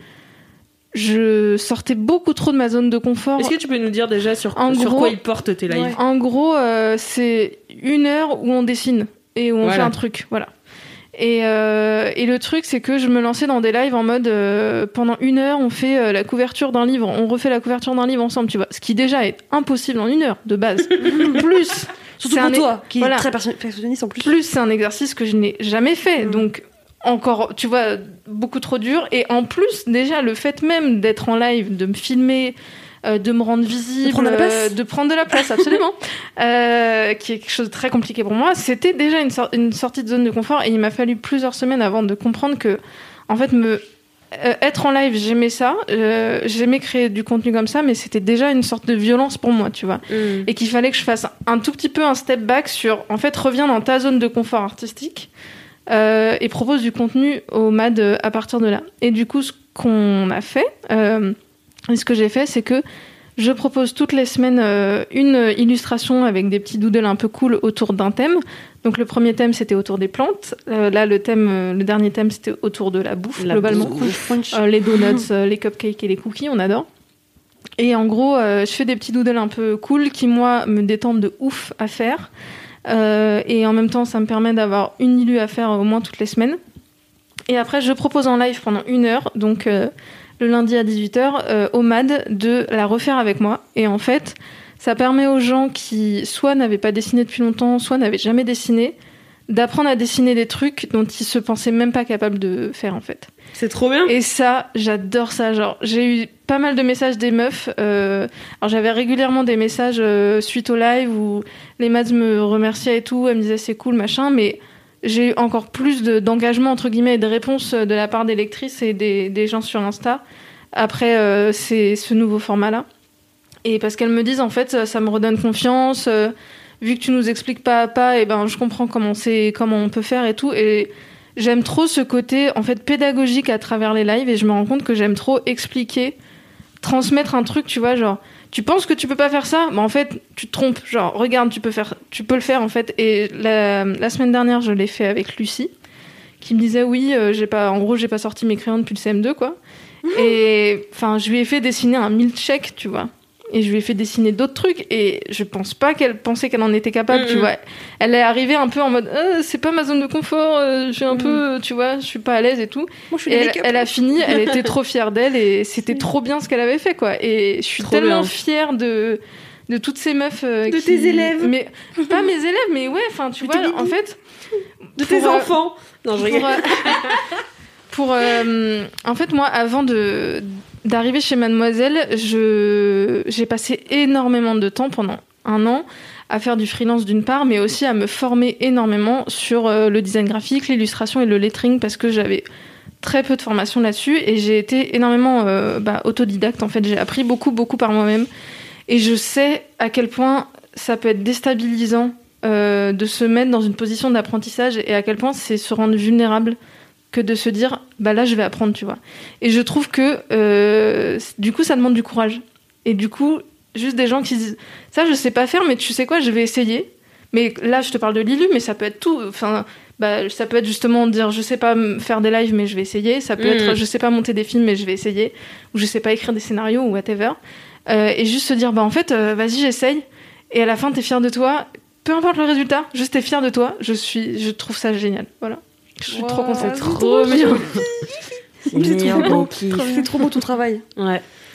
je sortais beaucoup trop de ma zone de confort. Est-ce que tu peux nous dire déjà sur quoi ils portent tes lives ? Ouais. En gros, c'est 1 heure où on dessine et où on fait un truc, voilà. Et le truc, c'est que je me lançais dans des lives en mode pendant 1 heure, on fait la couverture d'un livre, on refait la couverture d'un livre ensemble, tu vois. Ce qui déjà est impossible en 1 heure de base. Plus, surtout pour toi, qui est très perfectionniste en plus. Plus, c'est un exercice que je n'ai jamais fait, donc encore, tu vois, beaucoup trop dur. Et en plus, déjà, le fait même d'être en live, de me filmer, de me rendre visible, de prendre de la place, absolument, qui est quelque chose de très compliqué pour moi. C'était déjà une sortie de zone de confort et il m'a fallu plusieurs semaines avant de comprendre que, en fait, être en live, j'aimais ça, j'aimais créer du contenu comme ça, mais c'était déjà une sorte de violence pour moi, tu vois, et qu'il fallait que je fasse un tout petit peu un step back sur, en fait, reviens dans ta zone de confort artistique et propose du contenu au MAD à partir de là. Et du coup, ce qu'on a fait... Et ce que j'ai fait, c'est que je propose toutes les semaines une illustration avec des petits doodles un peu cool autour d'un thème. Donc le premier thème, c'était autour des plantes. Là, le dernier thème, c'était autour de la bouffe, globalement. Les donuts, les cupcakes et les cookies, on adore. Et en gros, je fais des petits doodles un peu cool qui, moi, me détendent de ouf à faire. Et en même temps, ça me permet d'avoir une illu à faire au moins toutes les semaines. Et après, je propose en live pendant 1 heure, donc... le lundi à 18h, au MAD, de la refaire avec moi. Et en fait, ça permet aux gens qui soit n'avaient pas dessiné depuis longtemps, soit n'avaient jamais dessiné, d'apprendre à dessiner des trucs dont ils se pensaient même pas capables de faire, en fait. C'est trop bien. Et ça, j'adore ça. Genre, j'ai eu pas mal de messages des meufs. Alors, j'avais régulièrement des messages suite au live où les mads me remerciaient et tout. Elles me disaient c'est cool, machin, mais... j'ai eu encore plus d'engagement, entre guillemets, et de réponses de la part des lectrices et des gens sur Insta après ce nouveau format-là. Et parce qu'elles me disent, en fait, ça me redonne confiance. Vu que tu nous expliques pas à pas, et je comprends comment on peut faire et tout. Et j'aime trop ce côté, en fait, pédagogique à travers les lives. Et je me rends compte que j'aime trop expliquer, transmettre un truc, tu vois, genre... Tu penses que tu peux pas faire ça ? En fait, tu te trompes. Genre, regarde, tu peux le faire, en fait. Et la semaine dernière, je l'ai fait avec Lucie, qui me disait, oui, j'ai pas sorti mes crayons depuis le CM2, quoi. Et, enfin, je lui ai fait dessiner un milkshake, tu vois. Et je lui ai fait dessiner d'autres trucs. Et je pense pas qu'elle pensait qu'elle en était capable, tu vois. Elle est arrivée un peu en mode, c'est pas ma zone de confort, je suis un peu, tu vois, je suis pas à l'aise et tout. Moi, je suis elle a fini, elle était trop fière d'elle et c'était trop bien ce qu'elle avait fait, quoi. Et je suis tellement fière de toutes ces meufs. Tes élèves. Mais, pas mes élèves, mais ouais, enfin, tu vois, en fait. De tes enfants. Non, je rigole. En fait, moi, avant d'arriver chez Mademoiselle, j'ai passé énormément de temps pendant 1 an à faire du freelance d'une part, mais aussi à me former énormément sur le design graphique, l'illustration et le lettering parce que j'avais très peu de formation là-dessus et j'ai été énormément autodidacte. En fait, j'ai appris beaucoup par moi-même et je sais à quel point ça peut être déstabilisant de se mettre dans une position d'apprentissage et à quel point c'est se rendre vulnérable que de se dire là je vais apprendre, tu vois. Et je trouve que du coup ça demande du courage. Et du coup juste des gens qui disent ça je sais pas faire mais tu sais quoi je vais essayer. Mais là je te parle de l'ILU mais ça peut être tout. Enfin ça peut être justement dire je sais pas faire des lives mais je vais essayer. Ça peut être je sais pas monter des films mais je vais essayer. Ou je sais pas écrire des scénarios ou whatever. Et juste se dire en fait vas-y j'essaye. Et à la fin t'es fier de toi. Peu importe le résultat, juste t'es fier de toi. Je trouve ça génial. Voilà. Je suis trop contente. C'est trop bien. C'est trop beau ton travail. Ouais.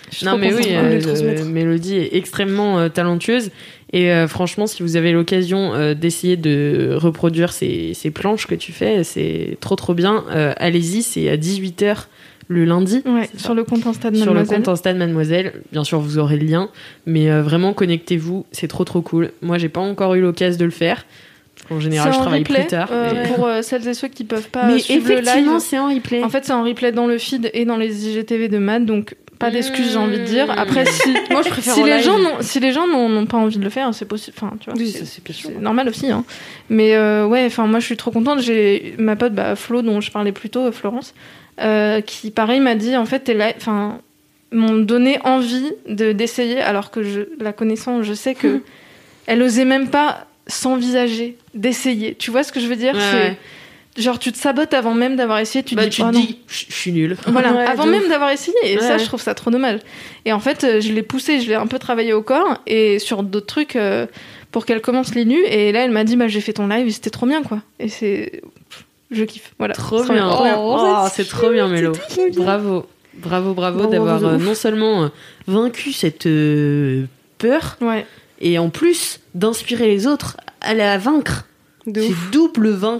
Non mais oui, Mélodie est extrêmement talentueuse et franchement si vous avez l'occasion d'essayer de reproduire ces planches que tu fais, c'est trop bien. Allez-y, c'est à 18h le lundi. Ouais, sur le compte Insta de Mademoiselle. Sur le compte Insta de Mademoiselle. Bien sûr, vous aurez le lien, mais vraiment connectez-vous, c'est trop cool. Moi, j'ai pas encore eu l'occasion de le faire. En général, je travaille replay, plus tard. Pour celles et ceux qui peuvent pas suivre le live. Effectivement, c'est en replay. En fait, c'est en replay dans le feed et dans les IGTV de Mad, donc pas d'excuses, j'ai envie de dire. Après, moi, je préfère si les gens n'ont pas envie de le faire, c'est possible. Enfin, tu vois, oui, c'est normal aussi. Hein. Mais ouais, enfin, moi, je suis trop contente. J'ai ma pote, Flo, dont je parlais plus tôt, Florence, qui, pareil, m'a dit, en fait, m'ont donné envie d'essayer, alors que la connaissant, je sais que elle osait même pas s'envisager d'essayer. Tu vois ce que je veux dire? Ouais. Genre, tu te sabotes avant même d'avoir essayé, tu te dis, je suis nulle. Voilà, avant même d'avoir essayé. Et ça, je trouve ça trop dommage. Et en fait, je l'ai poussé, je l'ai un peu travaillé au corps et sur d'autres trucs pour qu'elle commence les nus. Et là, elle m'a dit, j'ai fait ton live et c'était trop bien, quoi. Et je kiffe. Voilà. Trop bien. C'est trop bien, Mélo. Bravo d'avoir non seulement vaincu cette peur, et en plus d'inspirer les autres à la vaincre. C'est double vainqueur.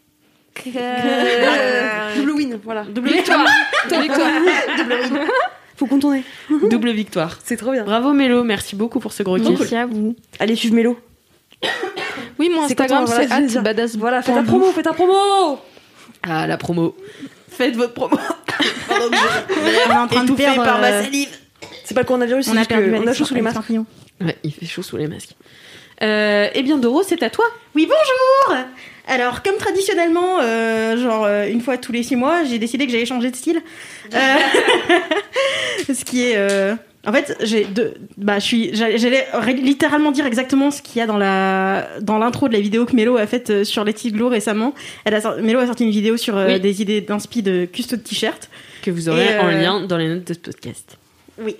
Double win, voilà. Double victoire. Double win. Faut contourner. Double victoire. C'est trop bien. Bravo Mélo, merci beaucoup pour ce gros kiff. Merci à vous. Allez, suivre Mélo. Oui, mon Instagram, c'est @badass. Voilà, fais ta promo. Ah, la promo. Faites votre promo. On est en train de perdre par ma salive. C'est pas le coronavirus, c'est qu'on a chaud sous les masques. Ouais, il fait chaud sous les masques. Eh bien, Doro, c'est à toi. Oui, bonjour. Alors, comme traditionnellement, une fois tous les 6 mois, j'ai décidé que j'allais changer de style. Ce qui est... En fait, j'allais littéralement dire exactement ce qu'il y a dans l'intro de la vidéo que Mélo a faite sur Let's It Glow récemment. Mélo a sorti une vidéo sur des idées d'inspi de custo de t-shirt. Que vous aurez en lien dans les notes de ce podcast. Oui.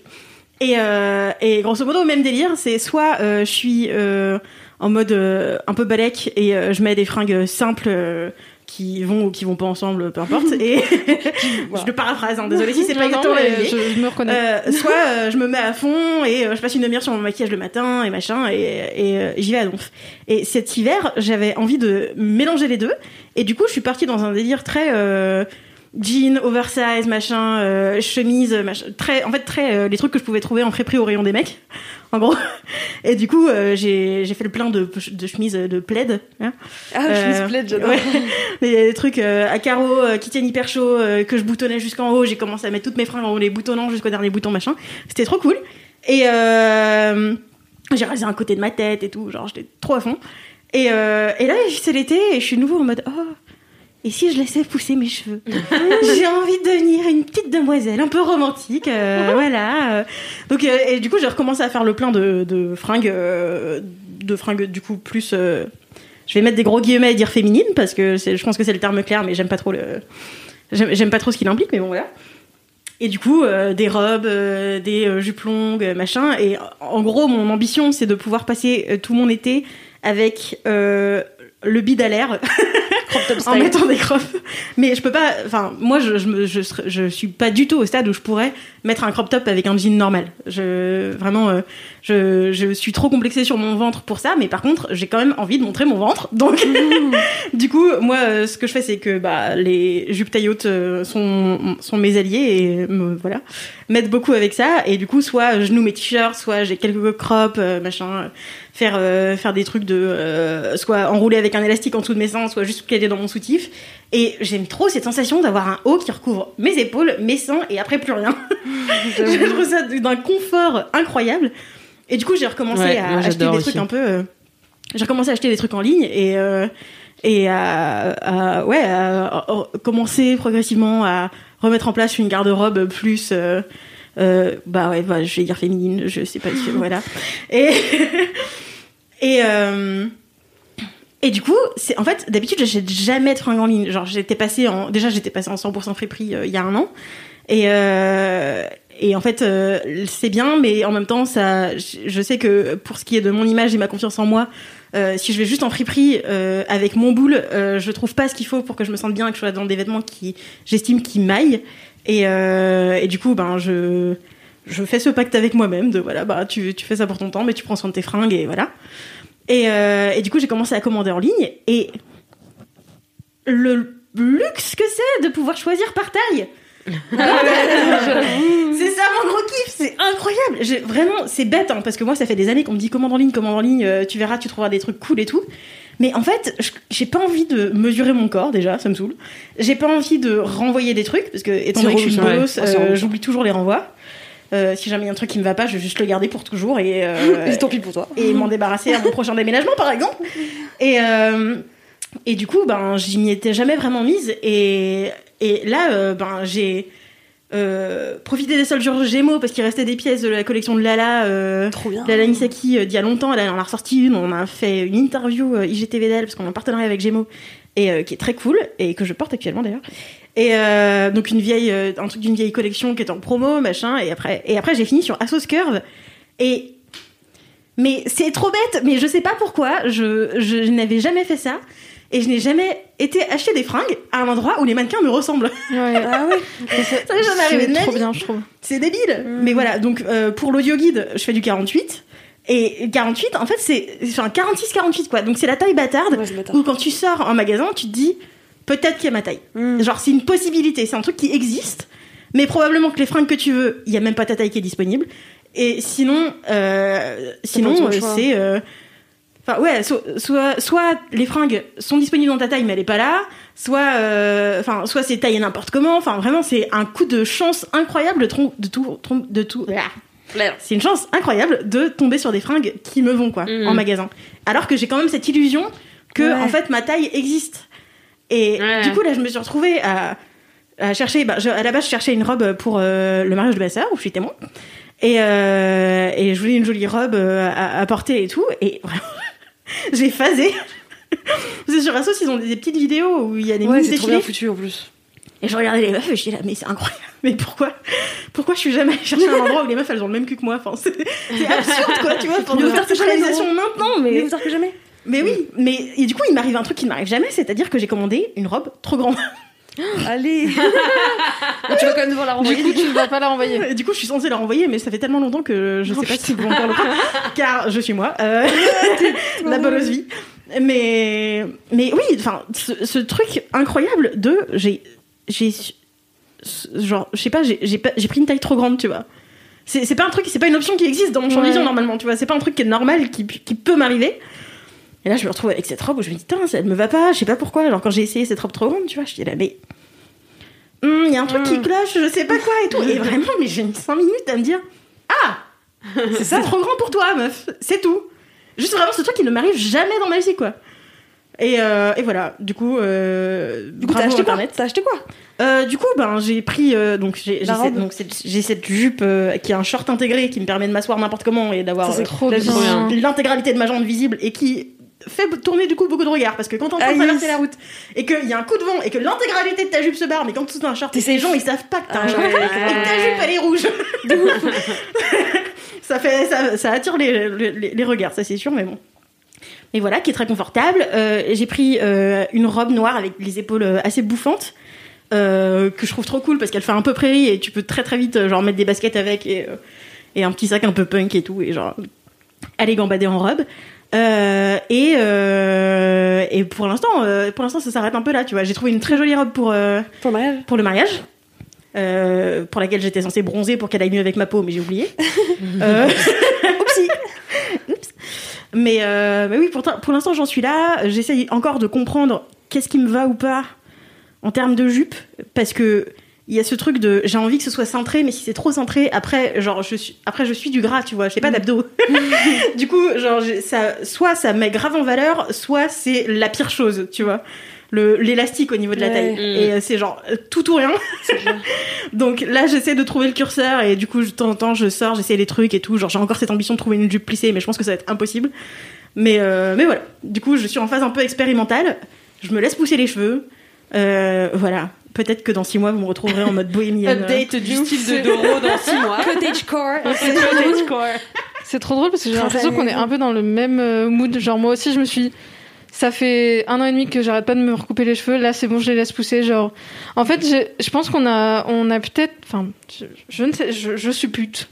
Et grosso modo, même délire, c'est soit je suis en mode un peu balèque et je mets des fringues simples qui vont ou qui vont pas ensemble, peu importe. Et je le paraphrase, désolé si c'est pas exactement la même idée. Je me reconnais. Soit je me mets à fond et je passe une demi-heure sur mon maquillage le matin et machin et j'y vais à donf. Et cet hiver, j'avais envie de mélanger les deux et du coup, je suis partie dans un délire très jean, oversize, machin, chemise, machin, très les trucs que je pouvais trouver en friperie au rayon des mecs, en gros. Et du coup, j'ai fait le plein de chemises de plaid. Hein. Chemise plaid, j'adore. Ouais. Des trucs à carreaux qui tiennent hyper chaud, que je boutonnais jusqu'en haut. J'ai commencé à mettre toutes mes fringues en haut, les boutonnants jusqu'au dernier bouton, machin. C'était trop cool. Et j'ai rasé un côté de ma tête et tout, genre j'étais trop à fond. Et là, c'est l'été et je suis de nouveau en mode et si je laissais pousser mes cheveux? J'ai envie de devenir une petite demoiselle, un peu romantique, voilà. Donc, et du coup, j'ai recommencé à faire le plein de fringues, du coup, plus... je vais mettre des gros guillemets et dire féminine, parce que je pense que c'est le terme clair, mais j'aime pas trop j'aime pas trop ce qu'il implique, mais bon, voilà. Et du coup, des robes, des jupes longues, machin. Et en gros, mon ambition, c'est de pouvoir passer tout mon été avec le bide à l'air. En mettant des crop. Mais je peux pas, moi je suis pas du tout au stade où je pourrais mettre un crop top avec un jean normal. Je suis trop complexée sur mon ventre pour ça, mais par contre j'ai quand même envie de montrer mon ventre. Donc du coup moi ce que je fais c'est que les jupes taille haute sont mes alliés et voilà, m'aident beaucoup avec ça. Et du coup soit je noue mes t-shirts, soit j'ai quelques crops, machin, faire des trucs soit enrouler avec un élastique en dessous de mes seins, soit juste caler dans mon soutif. Et j'aime trop cette sensation d'avoir un haut qui recouvre mes épaules, mes seins et après plus rien. Je trouve ça d'un confort incroyable. Et du coup j'ai recommencé à acheter des trucs un peu j'ai recommencé à acheter des trucs en ligne et à commencer progressivement à remettre en place une garde-robe plus je vais dire féminine, je sais pas si voilà. Et du coup, en fait, d'habitude, j'achète jamais de fringues en ligne. Genre, j'étais passée en 100% friperie il y a un an. Et en fait, c'est bien, mais en même temps, je sais que pour ce qui est de mon image et ma confiance en moi, si je vais juste en friperie avec mon boule, je trouve pas ce qu'il faut pour que je me sente bien et que je sois dans des vêtements j'estime qui m'aillent. Et du coup, je fais ce pacte avec moi-même de voilà, bah tu fais ça pour ton temps, mais tu prends soin de tes fringues et voilà. Et du coup, j'ai commencé à commander en ligne et le luxe que c'est de pouvoir choisir par taille. C'est ça mon gros kiff, c'est incroyable. Vraiment, c'est bête parce que moi ça fait des années qu'on me dit commande en ligne, tu verras, tu trouveras des trucs cool et tout. Mais en fait, j'ai pas envie de mesurer mon corps déjà, ça me saoule. J'ai pas envie de renvoyer des trucs parce que étant donné que je suis une bolosse, j'oublie toujours les renvois. Si jamais il y a un truc qui me va pas, je vais juste le garder pour toujours et tant pis pour toi. Et m'en débarrasser à mon prochain déménagement par exemple. Et du coup, j'y m'y étais jamais vraiment mise et là, j'ai profité des soldes Gémeaux parce qu'il restait des pièces de la collection de Lala. Trop bien. Lala Misaki d'il y a longtemps. Elle en a ressorti une. On a fait une interview IGTV d'elle parce qu'on est en partenariat avec Gémeaux et qui est très cool et que je porte actuellement d'ailleurs. Et donc un truc d'une vieille collection qui est en promo, machin. Et après j'ai fini sur Assos Curve. Mais c'est trop bête. Mais je sais pas pourquoi. Je n'avais jamais fait ça. Et je n'ai jamais été acheter des fringues à un endroit où les mannequins me ressemblent. Ouais. Ah oui. Ça n'est jamais arrivé de ma vie. C'est trop bien, je trouve. C'est débile. Mais voilà, donc pour l'audio guide, je fais du 48. Et 48, en fait, c'est 46-48, quoi. Donc c'est la taille bâtarde. Ouais, où quand tu sors en magasin, tu te dis, peut-être qu'il y a ma taille. Genre, c'est une possibilité. C'est un truc qui existe. Mais probablement que les fringues que tu veux, il n'y a même pas ta taille qui est disponible. Et sinon c'est... Enfin, ouais, soit les fringues sont disponibles dans ta taille, mais elle est pas là, soit c'est taillé n'importe comment. Enfin, vraiment, c'est un coup de chance incroyable de tout. C'est une chance incroyable de tomber sur des fringues qui me vont, quoi, en magasin. Alors que j'ai quand même cette illusion que, en fait, ma taille existe. Et du coup, là, je me suis retrouvée à chercher, à la base, je cherchais une robe pour le mariage de ma sœur, où je suis témoin. Et je voulais une jolie robe à porter et tout. Et vraiment, j'ai phasé. C'est sur Assos, ils ont des petites vidéos où il y a des mini défilés. C'est trop bien foutu en plus. Et je regardais les meufs et je disais là, mais c'est incroyable. Mais pourquoi je suis jamais allée chercher un endroit où les meufs elles ont le même cul que moi. Enfin, c'est absurde, quoi, tu vois, pour nous faire cette réalisation maintenant. Mais vous que jamais. Mais oui, et du coup, il m'arrive un truc qui ne m'arrive jamais, c'est-à-dire que j'ai commandé une robe trop grande. Allez. Tu vas quand même devoir la renvoyer. Du coup, tu ne vas pas la renvoyer. Et du coup, je suis censée la renvoyer, mais ça fait tellement longtemps que je sais pas si vous encore le faire. Car je suis moi, la bolosse vie. Mais oui, enfin, ce truc incroyable de genre, je sais pas, j'ai pris une taille trop grande, tu vois. C'est pas un truc, c'est pas une option qui existe dans mon champ de vision normalement, tu vois. C'est pas un truc qui est normal, qui peut m'arriver. Et là, je me retrouve avec cette robe où je me dis, putain, ça me va pas, je sais pas pourquoi. Genre, quand j'ai essayé cette robe trop grande, tu vois, je dis là, mais il y a un truc qui cloche, je sais pas quoi et tout. Et vraiment, mais j'ai mis 5 minutes à me dire, c'est trop grand pour toi, meuf, c'est tout. Juste vraiment ce truc qui ne m'arrive jamais dans ma vie, quoi. Et voilà, du coup t'as acheté quoi? T'as acheté quoi? Du coup, j'ai pris j'ai cette jupe qui a un short intégré qui me permet de m'asseoir n'importe comment et d'avoir l'intégralité de ma jambe visible et qui fait tourner du coup beaucoup de regards parce que quand on est en train de traverser la route et qu'il y a un coup de vent et que l'intégralité de ta jupe se barre, mais quand tu as un short et ces gens ils savent pas que t'as un short et que ta jupe elle est rouge. ça attire les regards, ça c'est sûr, mais bon. Et voilà, qui est très confortable. J'ai pris une robe noire avec les épaules assez bouffantes, que je trouve trop cool parce qu'elle fait un peu prairie et tu peux très très vite genre mettre des baskets avec et un petit sac un peu punk et tout et genre aller gambader en robe. Et pour l'instant ça s'arrête un peu là, tu vois. J'ai trouvé une très jolie robe pour le mariage. Pour laquelle j'étais censée bronzer pour qu'elle aille mieux avec ma peau, mais j'ai oublié. Oupsie. Oups. Mais oui, pour l'instant j'en suis là. J'essaye encore de comprendre qu'est-ce qui me va ou pas en termes de jupe, parce que il y a ce truc de j'ai envie que ce soit cintré, mais si c'est trop cintré, après je suis du gras, tu vois, je sais pas d'abdos. Du coup, genre soit ça met grave en valeur, soit c'est la pire chose, tu vois. L'élastique au niveau de la taille. Et c'est genre tout ou rien. Donc là, j'essaie de trouver le curseur et du coup, de temps en temps, je sors, j'essaie des trucs et tout. Genre, j'ai encore cette ambition de trouver une jupe plissée, mais je pense que ça va être impossible. Mais voilà. Du coup, je suis en phase un peu expérimentale. Je me laisse pousser les cheveux. Voilà. Peut-être que dans 6 mois, vous me retrouverez en mode bohémienne. Update du style de Doro dans 6 mois. C'est trop drôle parce que j'ai l'impression qu'on est un peu dans le même mood. Genre, moi aussi, je me suis ça fait 1 an et demi que j'arrête pas de me recouper les cheveux. Là, c'est bon, je les laisse pousser. Genre, en fait, je pense qu'on a peut-être, enfin, je ne sais, je suis pute.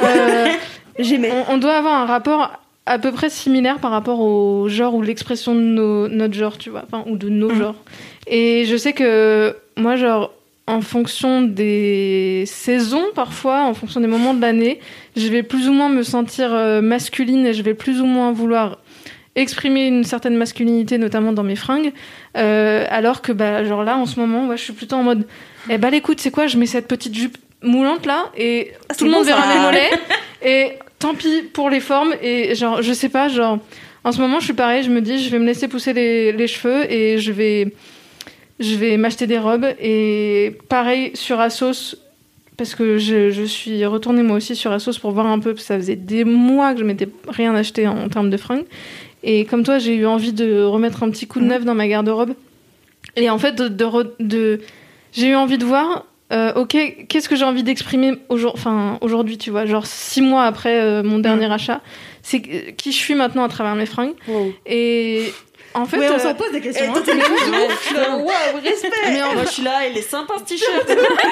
On doit avoir un rapport à peu près similaire par rapport au genre ou l'expression de notre genre, tu vois, enfin, ou de nos genres. Et je sais que moi, genre, en fonction des saisons, parfois, en fonction des moments de l'année, je vais plus ou moins me sentir masculine et je vais plus ou moins vouloir exprimer une certaine masculinité, notamment dans mes fringues, alors que genre là, en ce moment, je suis plutôt en mode écoute, c'est quoi, je mets cette petite jupe moulante là et tout le monde verra mes mollets et tant pis pour les formes et genre, je sais pas, genre en ce moment, je suis pareil, je me dis, je vais me laisser pousser les cheveux et je vais m'acheter des robes et pareil sur Assos, parce que je suis retournée moi aussi sur Assos pour voir un peu, parce que ça faisait des mois que je m'étais rien acheté en termes de fringues. Et comme toi, j'ai eu envie de remettre un petit coup de neuf dans ma garde-robe. Et en fait, j'ai eu envie de voir, ok, qu'est-ce que j'ai envie d'exprimer aujourd'hui, tu vois, genre 6 mois après mon dernier achat. C'est qui je suis maintenant à travers mes fringues. Wow. Et en fait, on s'en pose des questions. Waouh, respect. Mais moi, je suis là, il est sympa ce t-shirt.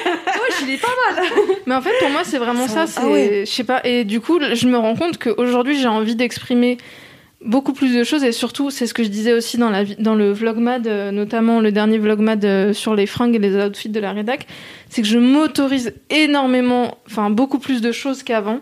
Il est pas mal. Mais en fait, pour moi, c'est vraiment ça. Je sais pas. Et du coup, je me rends compte qu'aujourd'hui, j'ai envie d'exprimer beaucoup plus de choses, et surtout, c'est ce que je disais aussi dans le vlogmad, notamment le dernier vlogmad sur les fringues et les outfits de la rédac, c'est que je m'autorise énormément, enfin beaucoup plus de choses qu'avant,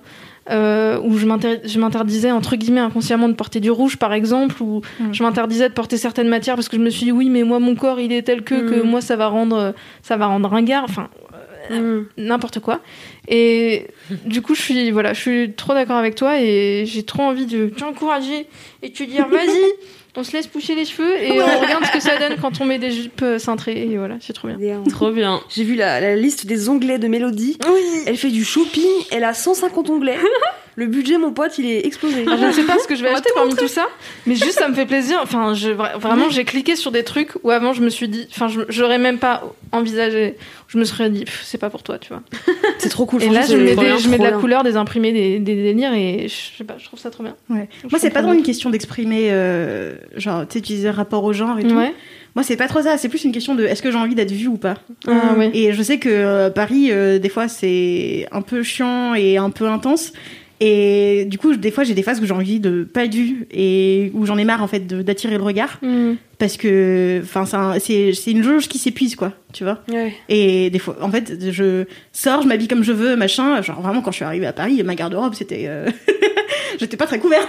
où je m'interdisais entre guillemets inconsciemment de porter du rouge par exemple, ou je m'interdisais de porter certaines matières parce que je me suis dit oui mais moi mon corps il est tel que moi ça va rendre ringard, enfin n'importe quoi. Et du coup je suis trop d'accord avec toi et j'ai trop envie de t'encourager et te dire vas-y, on se laisse pousser les cheveux et on regarde ce que ça donne quand on met des jupes cintrées, et voilà, c'est trop bien. Trop bien. J'ai vu la liste des onglets de Mélodie. Oui. Elle fait du shopping, elle a 150 onglets. Le budget, mon pote, il est explosé. Je ne sais pas ce que je vais acheter parmi tout ça, mais juste ça me fait plaisir. Enfin, vraiment, j'ai cliqué sur des trucs où avant je me suis dit, enfin, j'aurais même pas envisagé. Je me serais dit, c'est pas pour toi, tu vois. C'est trop cool. Et là, je mets de la couleur, des imprimés, des délires, et je sais pas, je trouve ça trop bien. Ouais. Moi, c'est pas trop une question d'exprimer, genre, tu sais, tu disais rapport au genre et tout. Ouais. Moi, c'est pas trop ça. C'est plus une question de est-ce que j'ai envie d'être vue ou pas. Ouais. Et je sais que Paris, des fois, c'est un peu chiant et un peu intense. Et du coup, des fois, j'ai des phases où j'ai envie de pas être vue et où j'en ai marre en fait d'attirer le regard, parce que, enfin, c'est une jauge qui s'épuise, quoi, tu vois. Ouais. Et des fois, en fait, je sors, je m'habille comme je veux, machin. Genre vraiment, quand je suis arrivée à Paris, ma garde-robe, c'était, j'étais pas très couverte.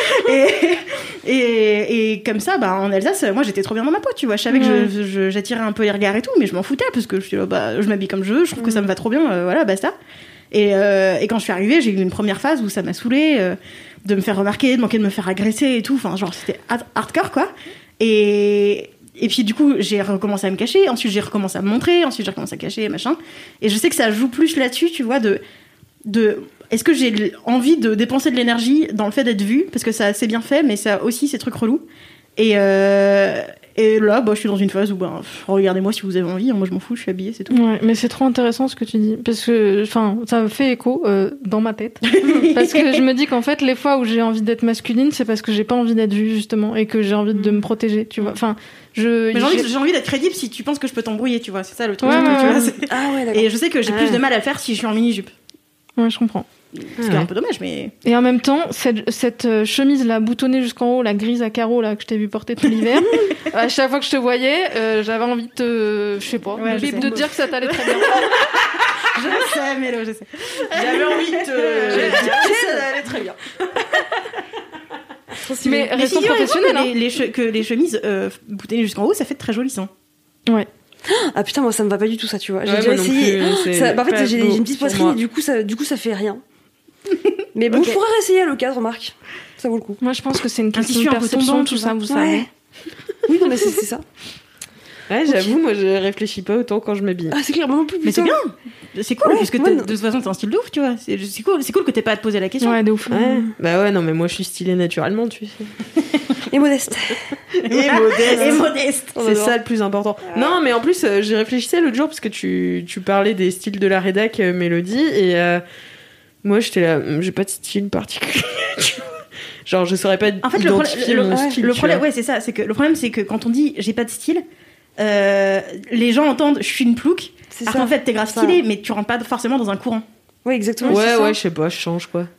et comme ça, en Alsace, moi, j'étais trop bien dans ma peau, tu vois. Je savais que j'attirais un peu les regards et tout, mais je m'en foutais parce que je m'habille comme je veux. Je trouve que ça me va trop bien, voilà, basta. Et quand je suis arrivée, j'ai eu une première phase où ça m'a saoulée, de me faire remarquer, de manquer de me faire agresser et tout. Enfin, genre, c'était hardcore, quoi. Et puis, du coup, j'ai recommencé à me cacher. Ensuite, j'ai recommencé à me montrer. Ensuite, j'ai recommencé à cacher, machin. Et je sais que ça joue plus là-dessus, tu vois, de est-ce que j'ai envie de dépenser de l'énergie dans le fait d'être vue, parce que ça c'est bien fait, mais ça a aussi ces trucs relous. Et là, je suis dans une phase où, regardez-moi si vous avez envie, moi je m'en fous, je suis habillée, c'est tout. Ouais, mais c'est trop intéressant ce que tu dis, parce que, ça me fait écho dans ma tête. Parce que je me dis qu'en fait, les fois où j'ai envie d'être masculine, c'est parce que j'ai pas envie d'être vue, justement, et que j'ai envie de me protéger, tu vois. Enfin, j'ai envie d'être crédible si tu penses que je peux t'embrouiller, tu vois, c'est ça le truc. Ouais, tu vois, ah ouais, d'accord. Et je sais que j'ai plus de mal à le faire si je suis en mini-jupe. Ouais, je comprends. Ce qui est un peu dommage, mais... Et en même temps, cette chemise-là, boutonnée jusqu'en haut, la grise à carreaux, là, que je t'ai vu porter tout l'hiver, à chaque fois que je te voyais, j'avais envie de te dire que ça t'allait très bien. Je sais, Mélo, je sais. J'avais envie de te dire que ça allait très bien. Mais restons professionnels, que les chemises boutonnées jusqu'en haut, ça fait de très joli son. Ouais. Ah putain, moi ça me va pas du tout ça, tu vois. J'ai déjà essayé. En fait, j'ai une petite poitrine et du coup ça fait rien. Mais bon, je pourrais réessayer à l'occasion, remarque. Ça vaut le coup. Moi je pense que c'est une question de perception, tout ça, vous savez. Oui, non mais c'est ça. Ouais, j'avoue, moi je réfléchis pas autant quand je m'habille. Ah, c'est clair, moi non plus. Mais c'est bien. C'est cool, puisque de toute façon t'as un style de ouf, tu vois. C'est cool que t'aies pas à te poser la question. Ouais, de ouf. Ouais. Bah ouais, non mais moi je suis stylée naturellement, tu sais. Et modeste. Et modeste. C'est ça le plus important. Ouais. Non, mais en plus, j'y réfléchissais l'autre jour parce que tu parlais des styles de la rédac, Mélodie, et moi j'étais là, j'ai pas de style particulier. Genre, je saurais pas en fait, identifier mon style. Le problème, ouais, c'est ça. C'est que le problème, c'est que quand on dit j'ai pas de style, les gens entendent je suis une plouque. Alors qu'en fait, t'es grave stylé, mais tu rentres pas forcément dans un courant. Oui, exactement. Ouais, je sais pas, je change quoi.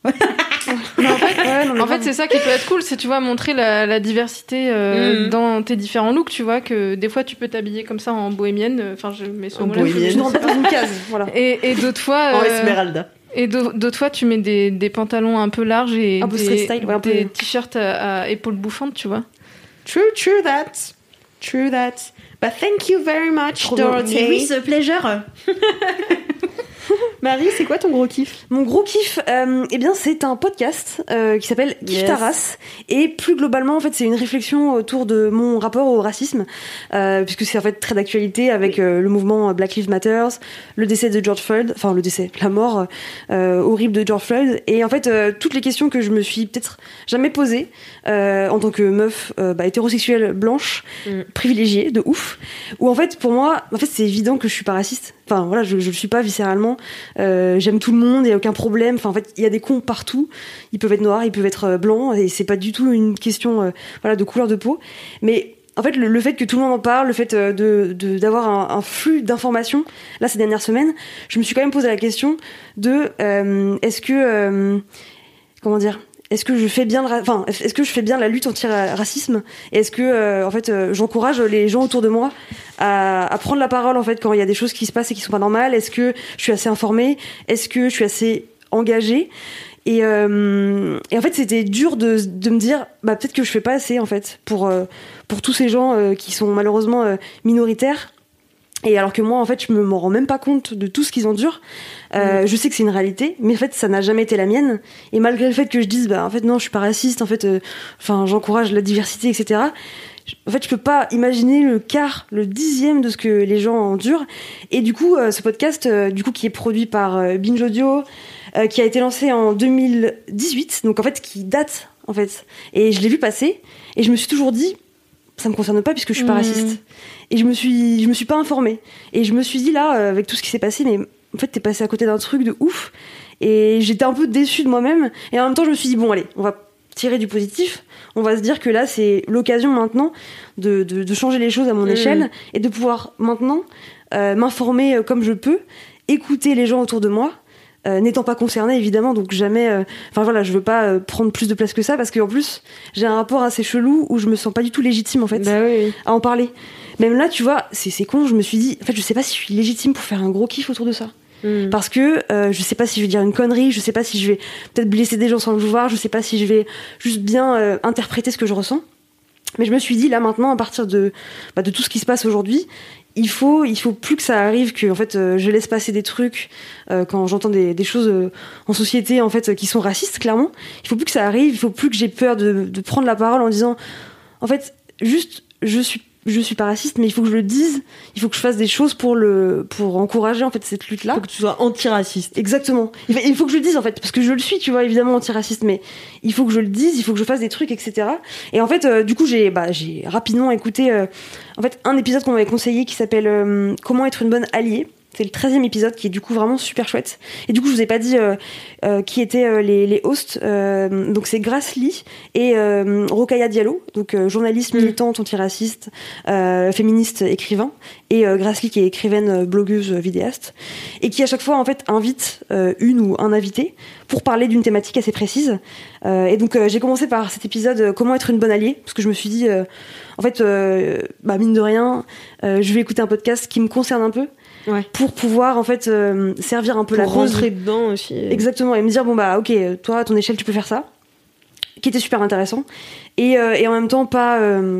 En fait, c'est ça qui peut être cool, c'est tu vois montrer la diversité dans tes différents looks, tu vois que des fois tu peux t'habiller comme ça en bohémienne, enfin je mets ce mot-là, je ne rentre pas dans une case, voilà. Et d'autres fois en Esmeralda. Et d'autres fois tu mets des pantalons un peu larges et des t-shirts à épaules bouffantes, tu vois. True that. But thank you very much, Dorothy. With a pleasure. Marie, c'est quoi ton gros kiff ? Mon gros kiff, eh bien, c'est un podcast qui s'appelle Kiffe ta race. Et plus globalement, en fait, c'est une réflexion autour de mon rapport au racisme, puisque c'est en fait très d'actualité avec le mouvement Black Lives Matter, le décès de George Floyd, enfin la mort horrible de George Floyd. Et en fait, toutes les questions que je me suis peut-être jamais posées en tant que meuf hétérosexuelle blanche, privilégiée de ouf, où en fait, pour moi, en fait, c'est évident que je suis pas raciste. Enfin voilà, je le suis pas viscéralement. J'aime tout le monde, il y a aucun problème. Enfin en fait, il y a des cons partout. Ils peuvent être noirs, ils peuvent être blancs, et c'est pas du tout une question de couleur de peau. Mais en fait, le fait que tout le monde en parle, le fait d'avoir un flux d'informations, là ces dernières semaines, je me suis quand même posé la question de est-ce que je fais bien la lutte anti-racisme, et est-ce que j'encourage les gens autour de moi à prendre la parole en fait quand il y a des choses qui se passent et qui sont pas normales. Est-ce que je suis assez informée, est-ce que je suis assez engagée, et en fait c'était dur de me dire peut-être que je fais pas assez en fait pour tous ces gens qui sont malheureusement minoritaires. Et alors que moi, en fait, je m'en rends même pas compte de tout ce qu'ils endurent. Je sais que c'est une réalité, mais en fait, ça n'a jamais été la mienne. Et malgré le fait que je dise, en fait, non, je suis pas raciste, en fait, j'encourage la diversité, etc. En fait, je peux pas imaginer le quart, le dixième de ce que les gens endurent. Et du coup, ce podcast, qui est produit par Binge Audio, qui a été lancé en 2018, donc en fait, qui date, en fait. Et je l'ai vu passer, et je me suis toujours dit, ça me concerne pas puisque je suis pas raciste. Et je me suis pas informée. Et je me suis dit là, avec tout ce qui s'est passé, mais en fait, t'es passé à côté d'un truc de ouf. Et j'étais un peu déçue de moi-même. Et en même temps, je me suis dit, bon, allez, on va tirer du positif. On va se dire que là, c'est l'occasion maintenant de changer les choses à mon échelle et de pouvoir maintenant m'informer comme je peux, écouter les gens autour de moi. N'étant pas concernée évidemment, donc jamais je veux pas prendre plus de place que ça, parce qu'en plus j'ai un rapport assez chelou où je me sens pas du tout légitime en fait à en parler. Même là, tu vois, c'est con, je me suis dit en fait je sais pas si je suis légitime pour faire un gros kiff autour de ça, parce que je sais pas si je vais dire une connerie, je sais pas si je vais peut-être blesser des gens sans le vouloir, je sais pas si je vais juste bien interpréter ce que je ressens. Mais je me suis dit là maintenant, à partir de tout ce qui se passe aujourd'hui, il faut plus que ça arrive, que en fait je laisse passer des trucs quand j'entends des choses en société en fait qui sont racistes, clairement. Il faut plus que ça arrive, il faut plus que j'ai peur de prendre la parole en disant en fait juste je suis pas raciste, mais il faut que je le dise, il faut que je fasse des choses pour encourager en fait cette lutte là. Il faut que tu sois antiraciste. Exactement. Il faut que je le dise en fait, parce que je le suis, tu vois, évidemment antiraciste, mais il faut que je le dise, il faut que je fasse des trucs, etc. Et en fait du coup j'ai rapidement écouté en fait un épisode qu'on m'avait conseillé qui s'appelle Comment être une bonne alliée. C'est le 13e épisode qui est du coup vraiment super chouette. Et du coup, je vous ai pas dit qui étaient les hosts. Donc c'est Grace Lee et Rokhaya Diallo, donc journaliste, militante, antiraciste, féministe, écrivain. Et Grace Lee qui est écrivaine, blogueuse, vidéaste. Et qui à chaque fois en fait invite une ou un invité pour parler d'une thématique assez précise. Et donc j'ai commencé par cet épisode Comment être une bonne alliée, parce que je me suis dit en fait mine de rien je vais écouter un podcast qui me concerne un peu. Ouais. Pour pouvoir en fait servir un peu pour la cause, rentrer dedans aussi, exactement, et me dire ok, toi à ton échelle tu peux faire ça, qui était super intéressant, et en même temps pas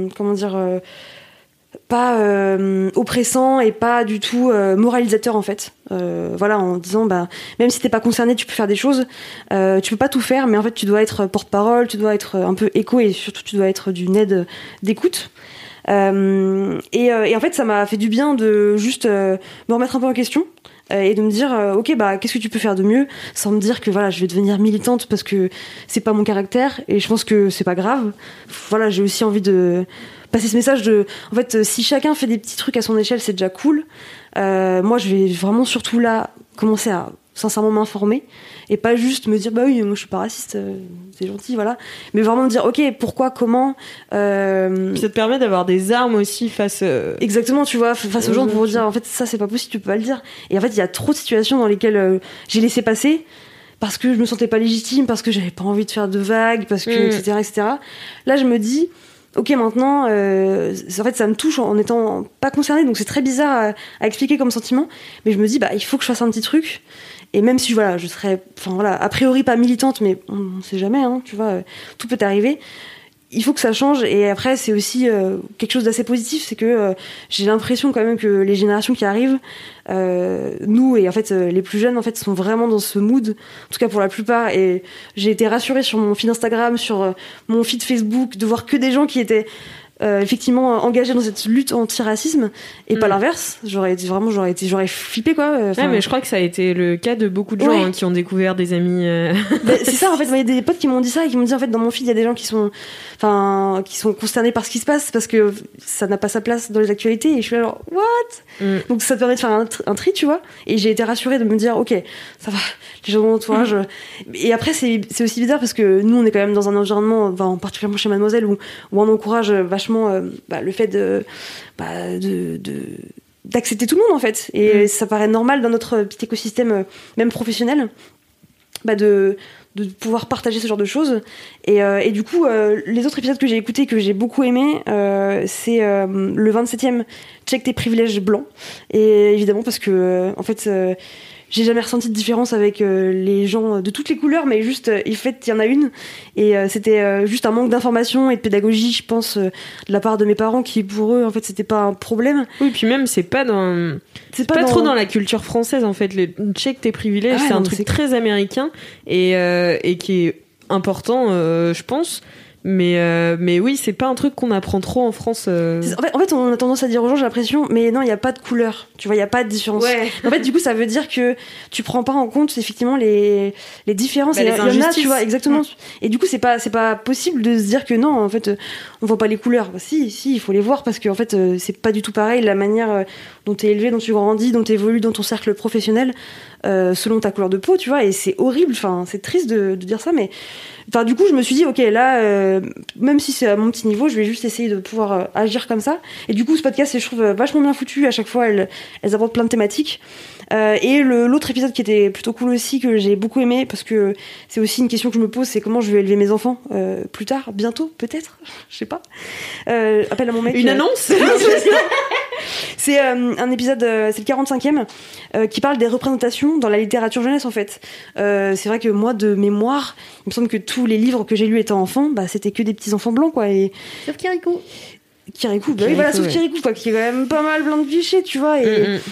oppressant et pas du tout moralisateur en fait, en disant même si t'es pas concerné tu peux faire des choses, tu peux pas tout faire, mais en fait tu dois être porte-parole, tu dois être un peu écho, et surtout tu dois être d'une aide d'écoute. Et en fait ça m'a fait du bien de juste me remettre un peu en question et de me dire qu'est-ce que tu peux faire de mieux, sans me dire que je vais devenir militante parce que c'est pas mon caractère, et je pense que c'est pas grave. J'ai aussi envie de passer ce message de en fait si chacun fait des petits trucs à son échelle, c'est déjà cool. Moi je vais vraiment surtout là commencer à sincèrement m'informer et pas juste me dire bah oui moi je suis pas raciste, c'est gentil, voilà, mais vraiment me dire ok pourquoi, comment. Puis ça te permet d'avoir des armes aussi face exactement, tu vois, face aux gens pour dire en fait ça c'est pas possible, tu peux pas le dire. Et en fait il y a trop de situations dans lesquelles j'ai laissé passer parce que je me sentais pas légitime, parce que j'avais pas envie de faire de vagues, parce que etc. Là je me dis ok, maintenant, en fait, ça me touche en étant pas concernée, donc c'est très bizarre à expliquer comme sentiment, mais je me dis, bah, il faut que je fasse un petit truc, et même si, voilà, je serais, enfin, voilà, a priori pas militante, mais on sait jamais, hein, tu vois, tout peut arriver, il faut que ça change, et après, c'est aussi quelque chose d'assez positif, c'est que j'ai l'impression quand même que les générations qui arrivent, nous et en fait les plus jeunes en fait sont vraiment dans ce mood, en tout cas pour la plupart, et j'ai été rassurée sur mon feed Instagram, sur mon feed Facebook, de voir que des gens qui étaient effectivement engagés dans cette lutte anti-racisme et pas l'inverse. J'aurais flippé quoi. Ouais, mais je crois que ça a été le cas de beaucoup de gens qui ont découvert des amis. Bah, c'est ça en fait. Il y a des potes qui m'ont dit ça et qui m'ont dit en fait dans mon feed il y a des gens qui sont concernés par ce qui se passe parce que ça n'a pas sa place dans les actualités, et je suis là genre what. Donc ça te permet de faire un tri, tu vois. Et j'ai été rassurée de me dire ok ça va, les gens de mon entourage. Et après c'est aussi bizarre parce que nous on est quand même dans un environnement, particulièrement chez Mademoiselle, où on encourage vachement le fait d'accepter tout le monde en fait, et ça paraît normal dans notre petit écosystème même professionnel de pouvoir partager ce genre de choses, et du coup les autres épisodes que j'ai écoutés que j'ai beaucoup aimé, c'est le 27e check tes privilèges blancs, et évidemment parce que en fait j'ai jamais ressenti de différence avec les gens de toutes les couleurs, mais juste, en fait, il y en a une. Et c'était juste un manque d'information et de pédagogie, je pense, de la part de mes parents, qui, pour eux, en fait, c'était pas un problème. Oui, puis même, c'est pas trop dans la culture française, en fait. Les check tes privilèges, c'est un truc très américain et qui est important, je pense. Mais oui, c'est pas un truc qu'on apprend trop en France. En fait, on a tendance à dire aux gens, j'ai l'impression, mais non, il y a pas de couleur. Tu vois, il y a pas de différence. Ouais. En fait, du coup, ça veut dire que tu prends pas en compte effectivement les différences. Les injustices. Tu vois, exactement. Et du coup, c'est pas possible de se dire que non, en fait, on voit pas les couleurs. Bah, si, il faut les voir parce que en fait, c'est pas du tout pareil la manière dont t'es élevé, dont tu grandis, dont t'évolues dans ton cercle professionnel, selon ta couleur de peau, tu vois. Et c'est horrible. Enfin, c'est triste de dire ça, mais. Enfin, du coup, je me suis dit, ok, là, même si c'est à mon petit niveau, je vais juste essayer de pouvoir agir comme ça. Et du coup, ce podcast, je trouve vachement bien foutu. À chaque fois, elles abordent plein de thématiques. Et l'autre épisode qui était plutôt cool aussi, que j'ai beaucoup aimé, parce que c'est aussi une question que je me pose, c'est comment je vais élever mes enfants plus tard, bientôt, peut-être, je sais pas. Appelle à mon mec. Une annonce. C'est un épisode, c'est le 45e, qui parle des représentations dans la littérature jeunesse, en fait. C'est vrai que moi, de mémoire, il me semble que tous les livres que j'ai lus étant enfant, c'était que des petits enfants blancs, quoi. Et... Sauf Kirikou. Kirikou, oui, voilà, sauf Kirikou, quoi, qui est quand même pas mal plein de clichés, tu vois.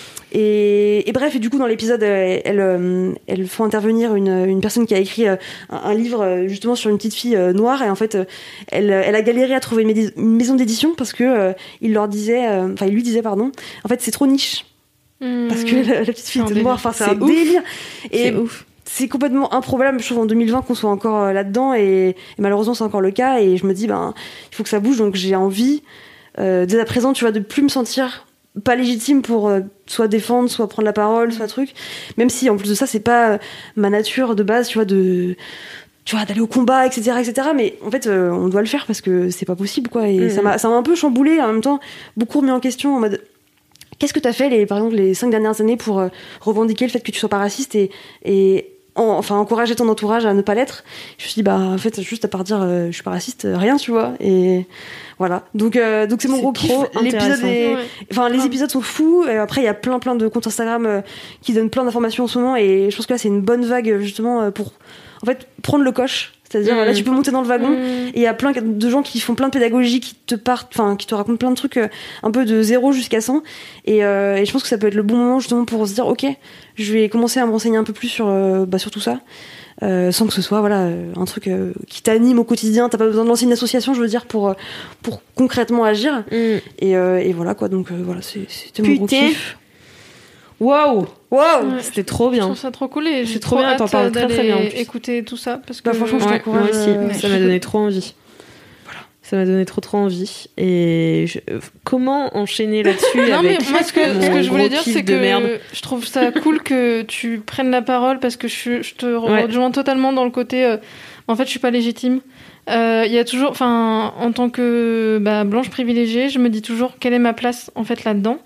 Et bref, et du coup, dans l'épisode, elles font intervenir une personne qui a écrit un livre justement sur une petite fille noire, et en fait, elle a galéré à trouver une maison d'édition parce que il lui disait, pardon, en fait, c'est trop niche. Parce que la petite fille était noire, c'est un délire. Et c'est ouf. C'est complètement improbable, je trouve, en 2020 qu'on soit encore là-dedans, et malheureusement c'est encore le cas, et je me dis il faut que ça bouge, donc j'ai envie dès à présent, tu vois, de plus me sentir pas légitime pour soit défendre, soit prendre la parole, soit truc, même si en plus de ça c'est pas ma nature de base, tu vois, d'aller au combat, etc., mais en fait on doit le faire parce que c'est pas possible, quoi, et ça m'a un peu chamboulé, en même temps beaucoup remis en question, en mode qu'est-ce que t'as fait par exemple les 5 dernières années pour revendiquer le fait que tu sois pas raciste et encourager ton entourage à ne pas l'être. Je me suis dit en fait juste à part dire je suis pas raciste, rien, tu vois, et voilà, donc c'est mon gros kiff. L'épisode les épisodes sont fous, et après il y a plein de comptes Instagram qui donnent plein d'informations en ce moment, et je pense que là c'est une bonne vague justement pour en fait prendre le coche. C'est-à-dire là tu peux monter dans le wagon, et il y a plein de gens qui font plein de pédagogie, qui te racontent plein de trucs un peu de 0 jusqu'à 100, et je pense que ça peut être le bon moment justement pour se dire ok, je vais commencer à me renseigner un peu plus sur tout ça, sans que ce soit un truc qui t'anime au quotidien. T'as pas besoin de lancer une association, je veux dire, pour concrètement agir, et voilà, quoi. Donc voilà, c'était mon gros kiff. Waouh, c'était trop bien. Je trouve ça trop cool, et j'ai trop bien, t'en parles très très bien. Écouter tout ça parce que franchement, je t'encourage. Moi aussi, ça m'a donné trop envie. Voilà, Ça m'a donné trop envie. Et comment enchaîner là-dessus Non, avec mais moi, ce que je voulais dire, c'est que je trouve ça cool que tu prennes la parole parce que je te rejoins totalement dans le côté. En fait, je suis pas légitime. Il y a toujours, enfin, en tant que blanche privilégiée, je me dis toujours quelle est ma place en fait là-dedans.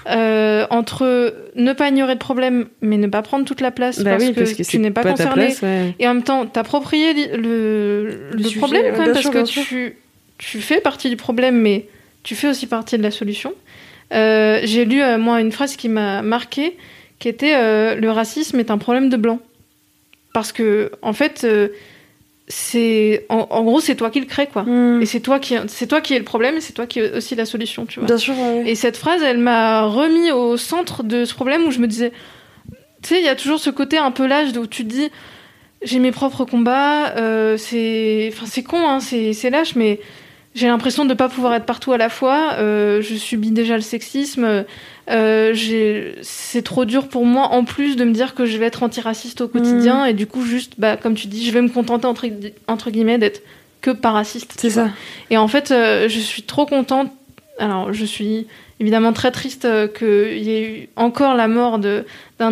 Entre ne pas ignorer de problème, mais ne pas prendre toute la place parce que tu n'es pas concerné, et en même temps t'approprier le problème quand même, parce que tu fais partie du problème, mais tu fais aussi partie de la solution. J'ai lu moi une phrase qui m'a marquée, qui était le racisme est un problème de blanc, parce que en fait c'est en gros c'est toi qui le crée quoi, et c'est toi qui est le problème, et c'est toi qui est aussi la solution, tu vois. Bien sûr. Ouais. Et cette phrase, elle m'a remis au centre de ce problème où je me disais, tu sais, il y a toujours ce côté un peu lâche où tu te dis j'ai mes propres combats, c'est con hein, c'est lâche, mais j'ai l'impression de pas pouvoir être partout à la fois, je subis déjà le sexisme, c'est trop dur pour moi en plus de me dire que je vais être antiraciste au quotidien, et du coup juste comme tu dis, je vais me contenter entre guillemets d'être que pas raciste. C'est ça. Et en fait je suis trop contente. Alors je suis évidemment très triste qu'il y ait eu encore la mort d'un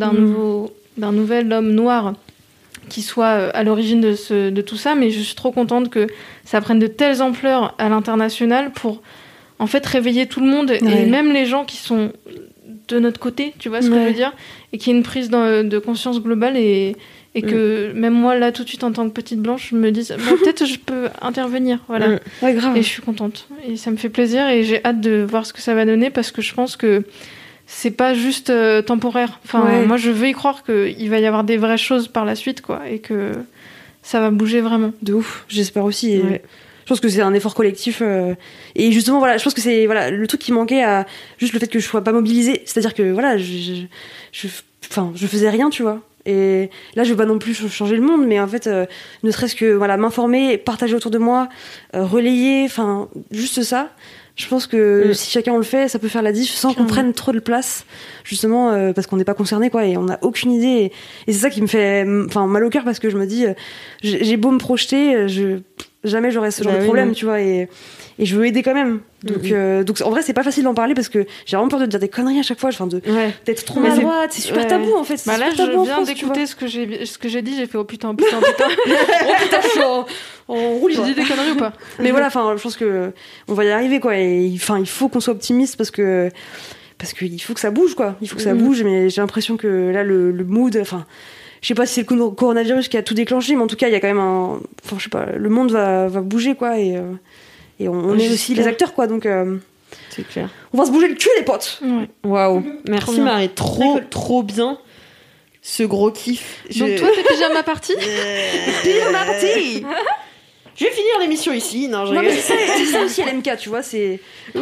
nouvel homme noir qui soit à l'origine de tout ça, mais je suis trop contente que ça prenne de telles ampleurs à l'international pour en fait réveiller tout le monde, et même les gens qui sont de notre côté, tu vois ce que je veux dire, et qu'il y ait une prise de conscience globale, et que même moi là tout de suite en tant que petite blanche je me dise peut-être je peux intervenir, voilà. Grave. Et je suis contente et ça me fait plaisir, et j'ai hâte de voir ce que ça va donner, parce que je pense que c'est pas juste temporaire. Enfin, moi, je veux y croire qu'il va y avoir des vraies choses par la suite, quoi, et que ça va bouger vraiment. De ouf, j'espère aussi. Et je pense que c'est un effort collectif. Et justement, voilà, je pense que c'est le truc qui manquait à juste le fait que je sois pas mobilisée. C'est-à-dire que voilà, je faisais rien, tu vois. Et là, je veux pas non plus changer le monde, mais en fait, ne serait-ce que m'informer, partager autour de moi, relayer, enfin, juste ça. Je pense que si chacun le fait, ça peut faire la diff sans qu'on prenne trop de place, justement parce qu'on n'est pas concerné, quoi, et on n'a aucune idée. Et c'est ça qui me fait mal au cœur, parce que je me dis, j'ai beau me projeter, jamais j'aurais ce genre de problème, tu vois, et je veux aider quand même. Donc en vrai, c'est pas facile d'en parler, parce que j'ai vraiment peur de dire des conneries à chaque fois, d'être trop maladroite. C'est super tabou en fait. Là, je viens d'écouter ce que j'ai dit, j'ai fait oh putain. Oh putain, je suis en roue libre. J'ai dit des conneries ou pas? Mais voilà, je pense que on va y arriver, quoi. Et il faut qu'on soit optimiste, parce que il faut que ça bouge, quoi. Il faut que ça bouge, mais j'ai l'impression que là, le mood, je sais pas si c'est le coronavirus qui a tout déclenché, mais en tout cas, il y a quand même je sais pas, le monde va bouger, quoi, et on est aussi les acteurs, quoi, donc c'est clair. On va se bouger le cul, les potes. Waouh. Merci Marie, trop bien. Ce gros kiff. Donc toi, t'es pyjama party. Pyjama party. Je vais finir l'émission ici. Non, mais c'est ça aussi LMK, tu vois, c'est... Oui.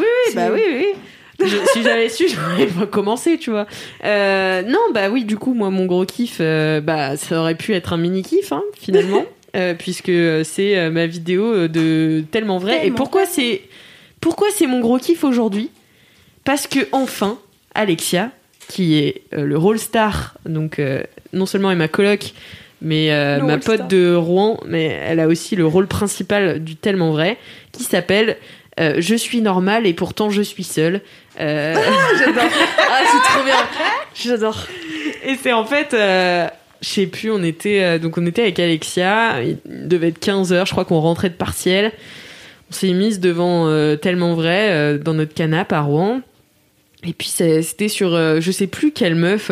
Si j'avais su, j'aurais pas commencé, tu vois. Oui, du coup, moi, mon gros kiff, ça aurait pu être un mini kiff, hein, finalement, puisque c'est ma vidéo de Tellement Vrai. Et pourquoi c'est mon gros kiff aujourd'hui? Parce que enfin, Alexia, qui est le rôle star, donc non seulement est ma coloc, mais ma pote de Rouen, mais elle a aussi le rôle principal du Tellement Vrai, qui s'appelle Je suis normale et pourtant je suis seule. J'adore. C'est trop bien. J'adore. Et c'est en fait, je sais plus, on était avec Alexia, il devait être 15h, je crois qu'on rentrait de partiel. On s'est mise devant Tellement Vrai dans notre canapé à Rouen. Et puis c'était sur je sais plus quelle meuf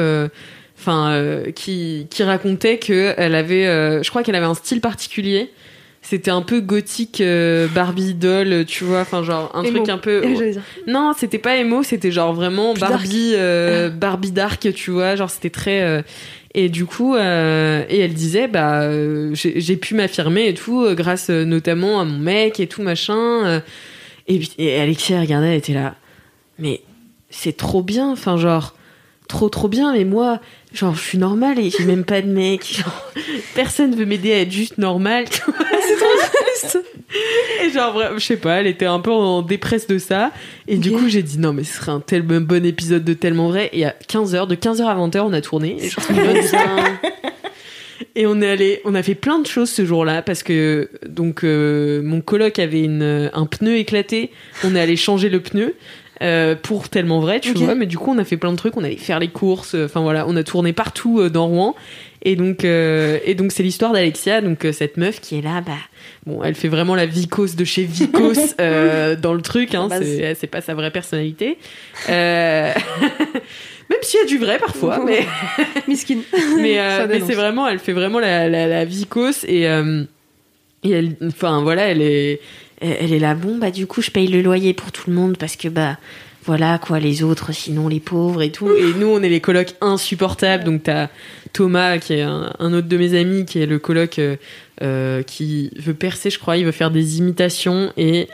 qui racontait que elle avait je crois qu'elle avait un style particulier. C'était un peu gothique, Barbie doll, tu vois, genre un truc un peu... Non, c'était pas emo, c'était genre vraiment Barbie Barbie dark, tu vois, genre c'était très... Et du coup, et elle disait, j'ai pu m'affirmer et tout, grâce notamment à mon mec et tout, machin. Et Alexia regardait, elle était là, mais c'est trop bien, genre... trop bien, mais moi genre je suis normale et j'ai même pas de mec, genre, personne veut m'aider à être juste normale. C'est trop triste. Et genre je sais pas, elle était un peu en dépresse de ça, et du coup j'ai dit non mais ce serait un tellement bon épisode de Tellement Vrai, et à 15h, de 15h à 20h on a tourné, et genre, Et on a fait plein de choses ce jour-là parce que donc mon coloc avait un pneu éclaté. On est allé changer le pneu pour Tellement Vrai, tu vois. Mais du coup, on a fait plein de trucs. On allait faire les courses. Enfin voilà, on a tourné partout dans Rouen. Et donc c'est l'histoire d'Alexia, donc cette meuf qui est là, bon, elle fait vraiment la vicose de chez Vicos dans le truc, hein, c'est pas sa vraie personnalité. Même s'il y a du vrai parfois, mais Miskin. mais c'est vraiment, elle fait vraiment la vicose et elle, enfin voilà, elle est là. Bon du coup je paye le loyer pour tout le monde parce que voilà quoi, les autres sinon les pauvres et tout. Et nous on est les colocs insupportables. Donc t'as Thomas qui est un autre de mes amis qui est le coloc qui veut percer, je crois. Il veut faire des imitations et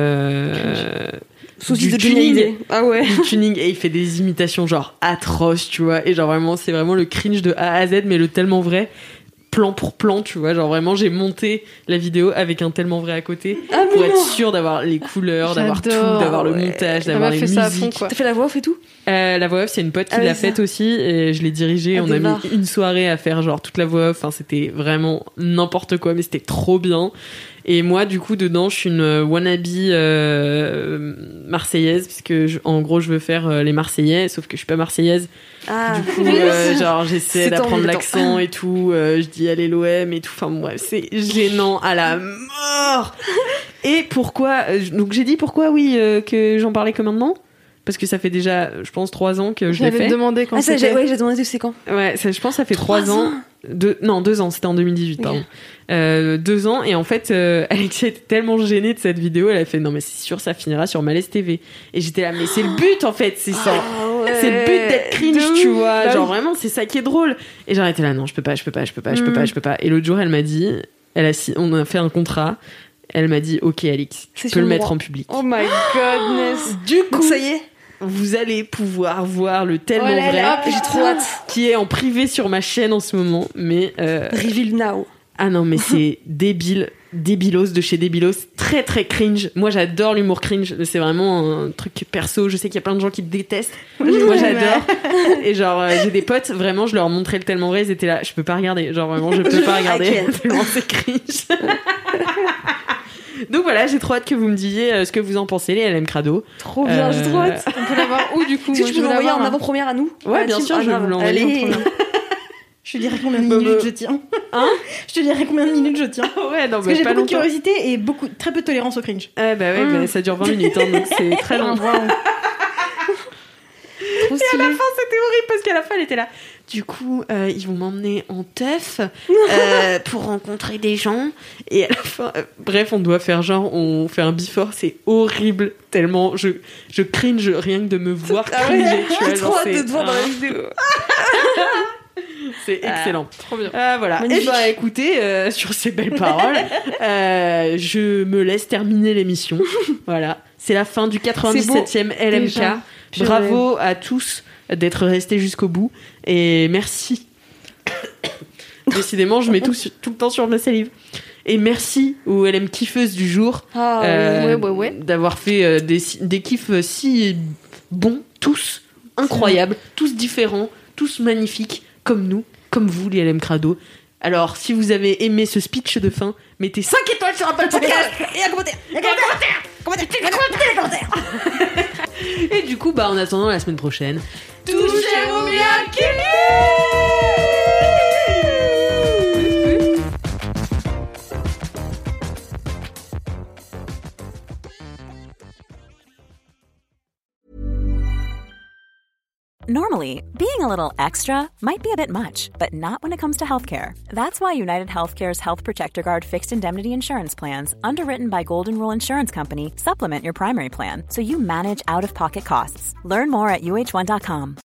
souci du de tuning. Ah ouais. Du tuning, et il fait des imitations genre atroces, tu vois. Et genre vraiment, c'est vraiment le cringe de A à Z, mais le Tellement Vrai, plan pour plan, tu vois. Genre vraiment, j'ai monté la vidéo avec un Tellement Vrai à côté pour être sûr d'avoir les couleurs, d'avoir tout, d'avoir le montage, d'avoir les musiques. T'as fait la voix off et tout? La voix off, c'est une pote qui l'a faite aussi, et je l'ai dirigée. On a mis une soirée à faire genre toute la voix off. Enfin, c'était vraiment n'importe quoi, mais c'était trop bien. Et moi, du coup, dedans, je suis une wannabe marseillaise, parce que en gros, je veux faire les Marseillais, sauf que je suis pas marseillaise. Du coup, genre, j'essaie d'apprendre l'accent et tout. Je dis allez l'OM et tout. Enfin bref, c'est gênant à la mort. Et pourquoi donc j'ai dit pourquoi que j'en parlais que maintenant. Parce que ça fait déjà, je pense, 3 ans que je l'ai fait. J'avais demandé quand c'était. J'ai demandé c'est quand. Ouais, je pense que ça fait 3 ans. 2 ans, c'était en 2018, pardon. 2 ans, et en fait, Alexia était tellement gênée de cette vidéo, elle a fait non, mais c'est sûr, ça finira sur Malaise TV. Et j'étais là, mais c'est le but en fait, c'est ça. C'est le but d'être cringe, tu vois. Genre vraiment, c'est ça qui est drôle. Et j'en étais là, non, je peux pas. Et l'autre jour, elle m'a dit, on a fait un contrat. Elle m'a dit, ok, Alix, tu peux le mettre en public. Oh my godness. Du coup, ça y est. Vous allez pouvoir voir le Tellement Vrai, j'ai trop hâte, qui est en privé sur ma chaîne en ce moment, mais reveal now. Ah non, mais c'est débilos de chez débilos, très très cringe. Moi j'adore l'humour cringe, c'est vraiment un truc perso. Je sais qu'il y a plein de gens qui te détestent. Moi j'adore. Et genre j'ai des potes, vraiment, je leur montrais le Tellement Vrai, ils étaient là, je peux pas regarder. Genre vraiment, je peux pas regarder. Tellement c'est cringe. Donc voilà, j'ai trop hâte que vous me disiez ce que vous en pensez, les LM Crado. Trop bien, j'ai trop hâte. On peut l'avoir où du coup? Est-ce que tu peux l'envoyer en avant-première à nous? Ouais, bien sûr, je vais vous l'envoyer en première. Je te dirai combien de minutes je tiens. Hein? Je te dirai combien de minutes je tiens. Ouais, non, parce que j'ai beaucoup de curiosité et très peu de tolérance au cringe. Ça dure 20 minutes, hein, donc c'est très long. Et à la fin, c'était horrible parce qu'à la fin, elle était là. Du coup, ils vont m'emmener en teuf pour rencontrer des gens. Et à la fin, bref, on doit faire genre, on fait un before, c'est horrible. Tellement, je cringe rien que de me voir cringer. Tu vois, j'ai trop hâte de te voir dans la vidéo. C'est excellent. Trop bien. Voilà. Et écoutez, sur ces belles paroles, je me laisse terminer l'émission. Voilà. C'est la fin du 97e LMK. Déjà. Bravo à tous d'être restés jusqu'au bout. Et merci. Décidément, je mets tout le temps sur ma salive. Et merci aux LM kiffeuses du jour d'avoir fait des kiffs si bons, tous incroyables, tous différents, tous magnifiques, comme nous, comme vous, les LM Crado. Alors, si vous avez aimé ce speech de fin, mettez 5 étoiles sur Apple Podcast et un commentaire. Et du coup, en attendant la semaine prochaine, touchez-vous bien, Normally, being a little extra might be a bit much, but not when it comes to healthcare. That's why United Healthcare's Health Protector Guard fixed indemnity insurance plans, underwritten by Golden Rule Insurance Company, supplement your primary plan so you manage out-of-pocket costs. Learn more at uh1.com.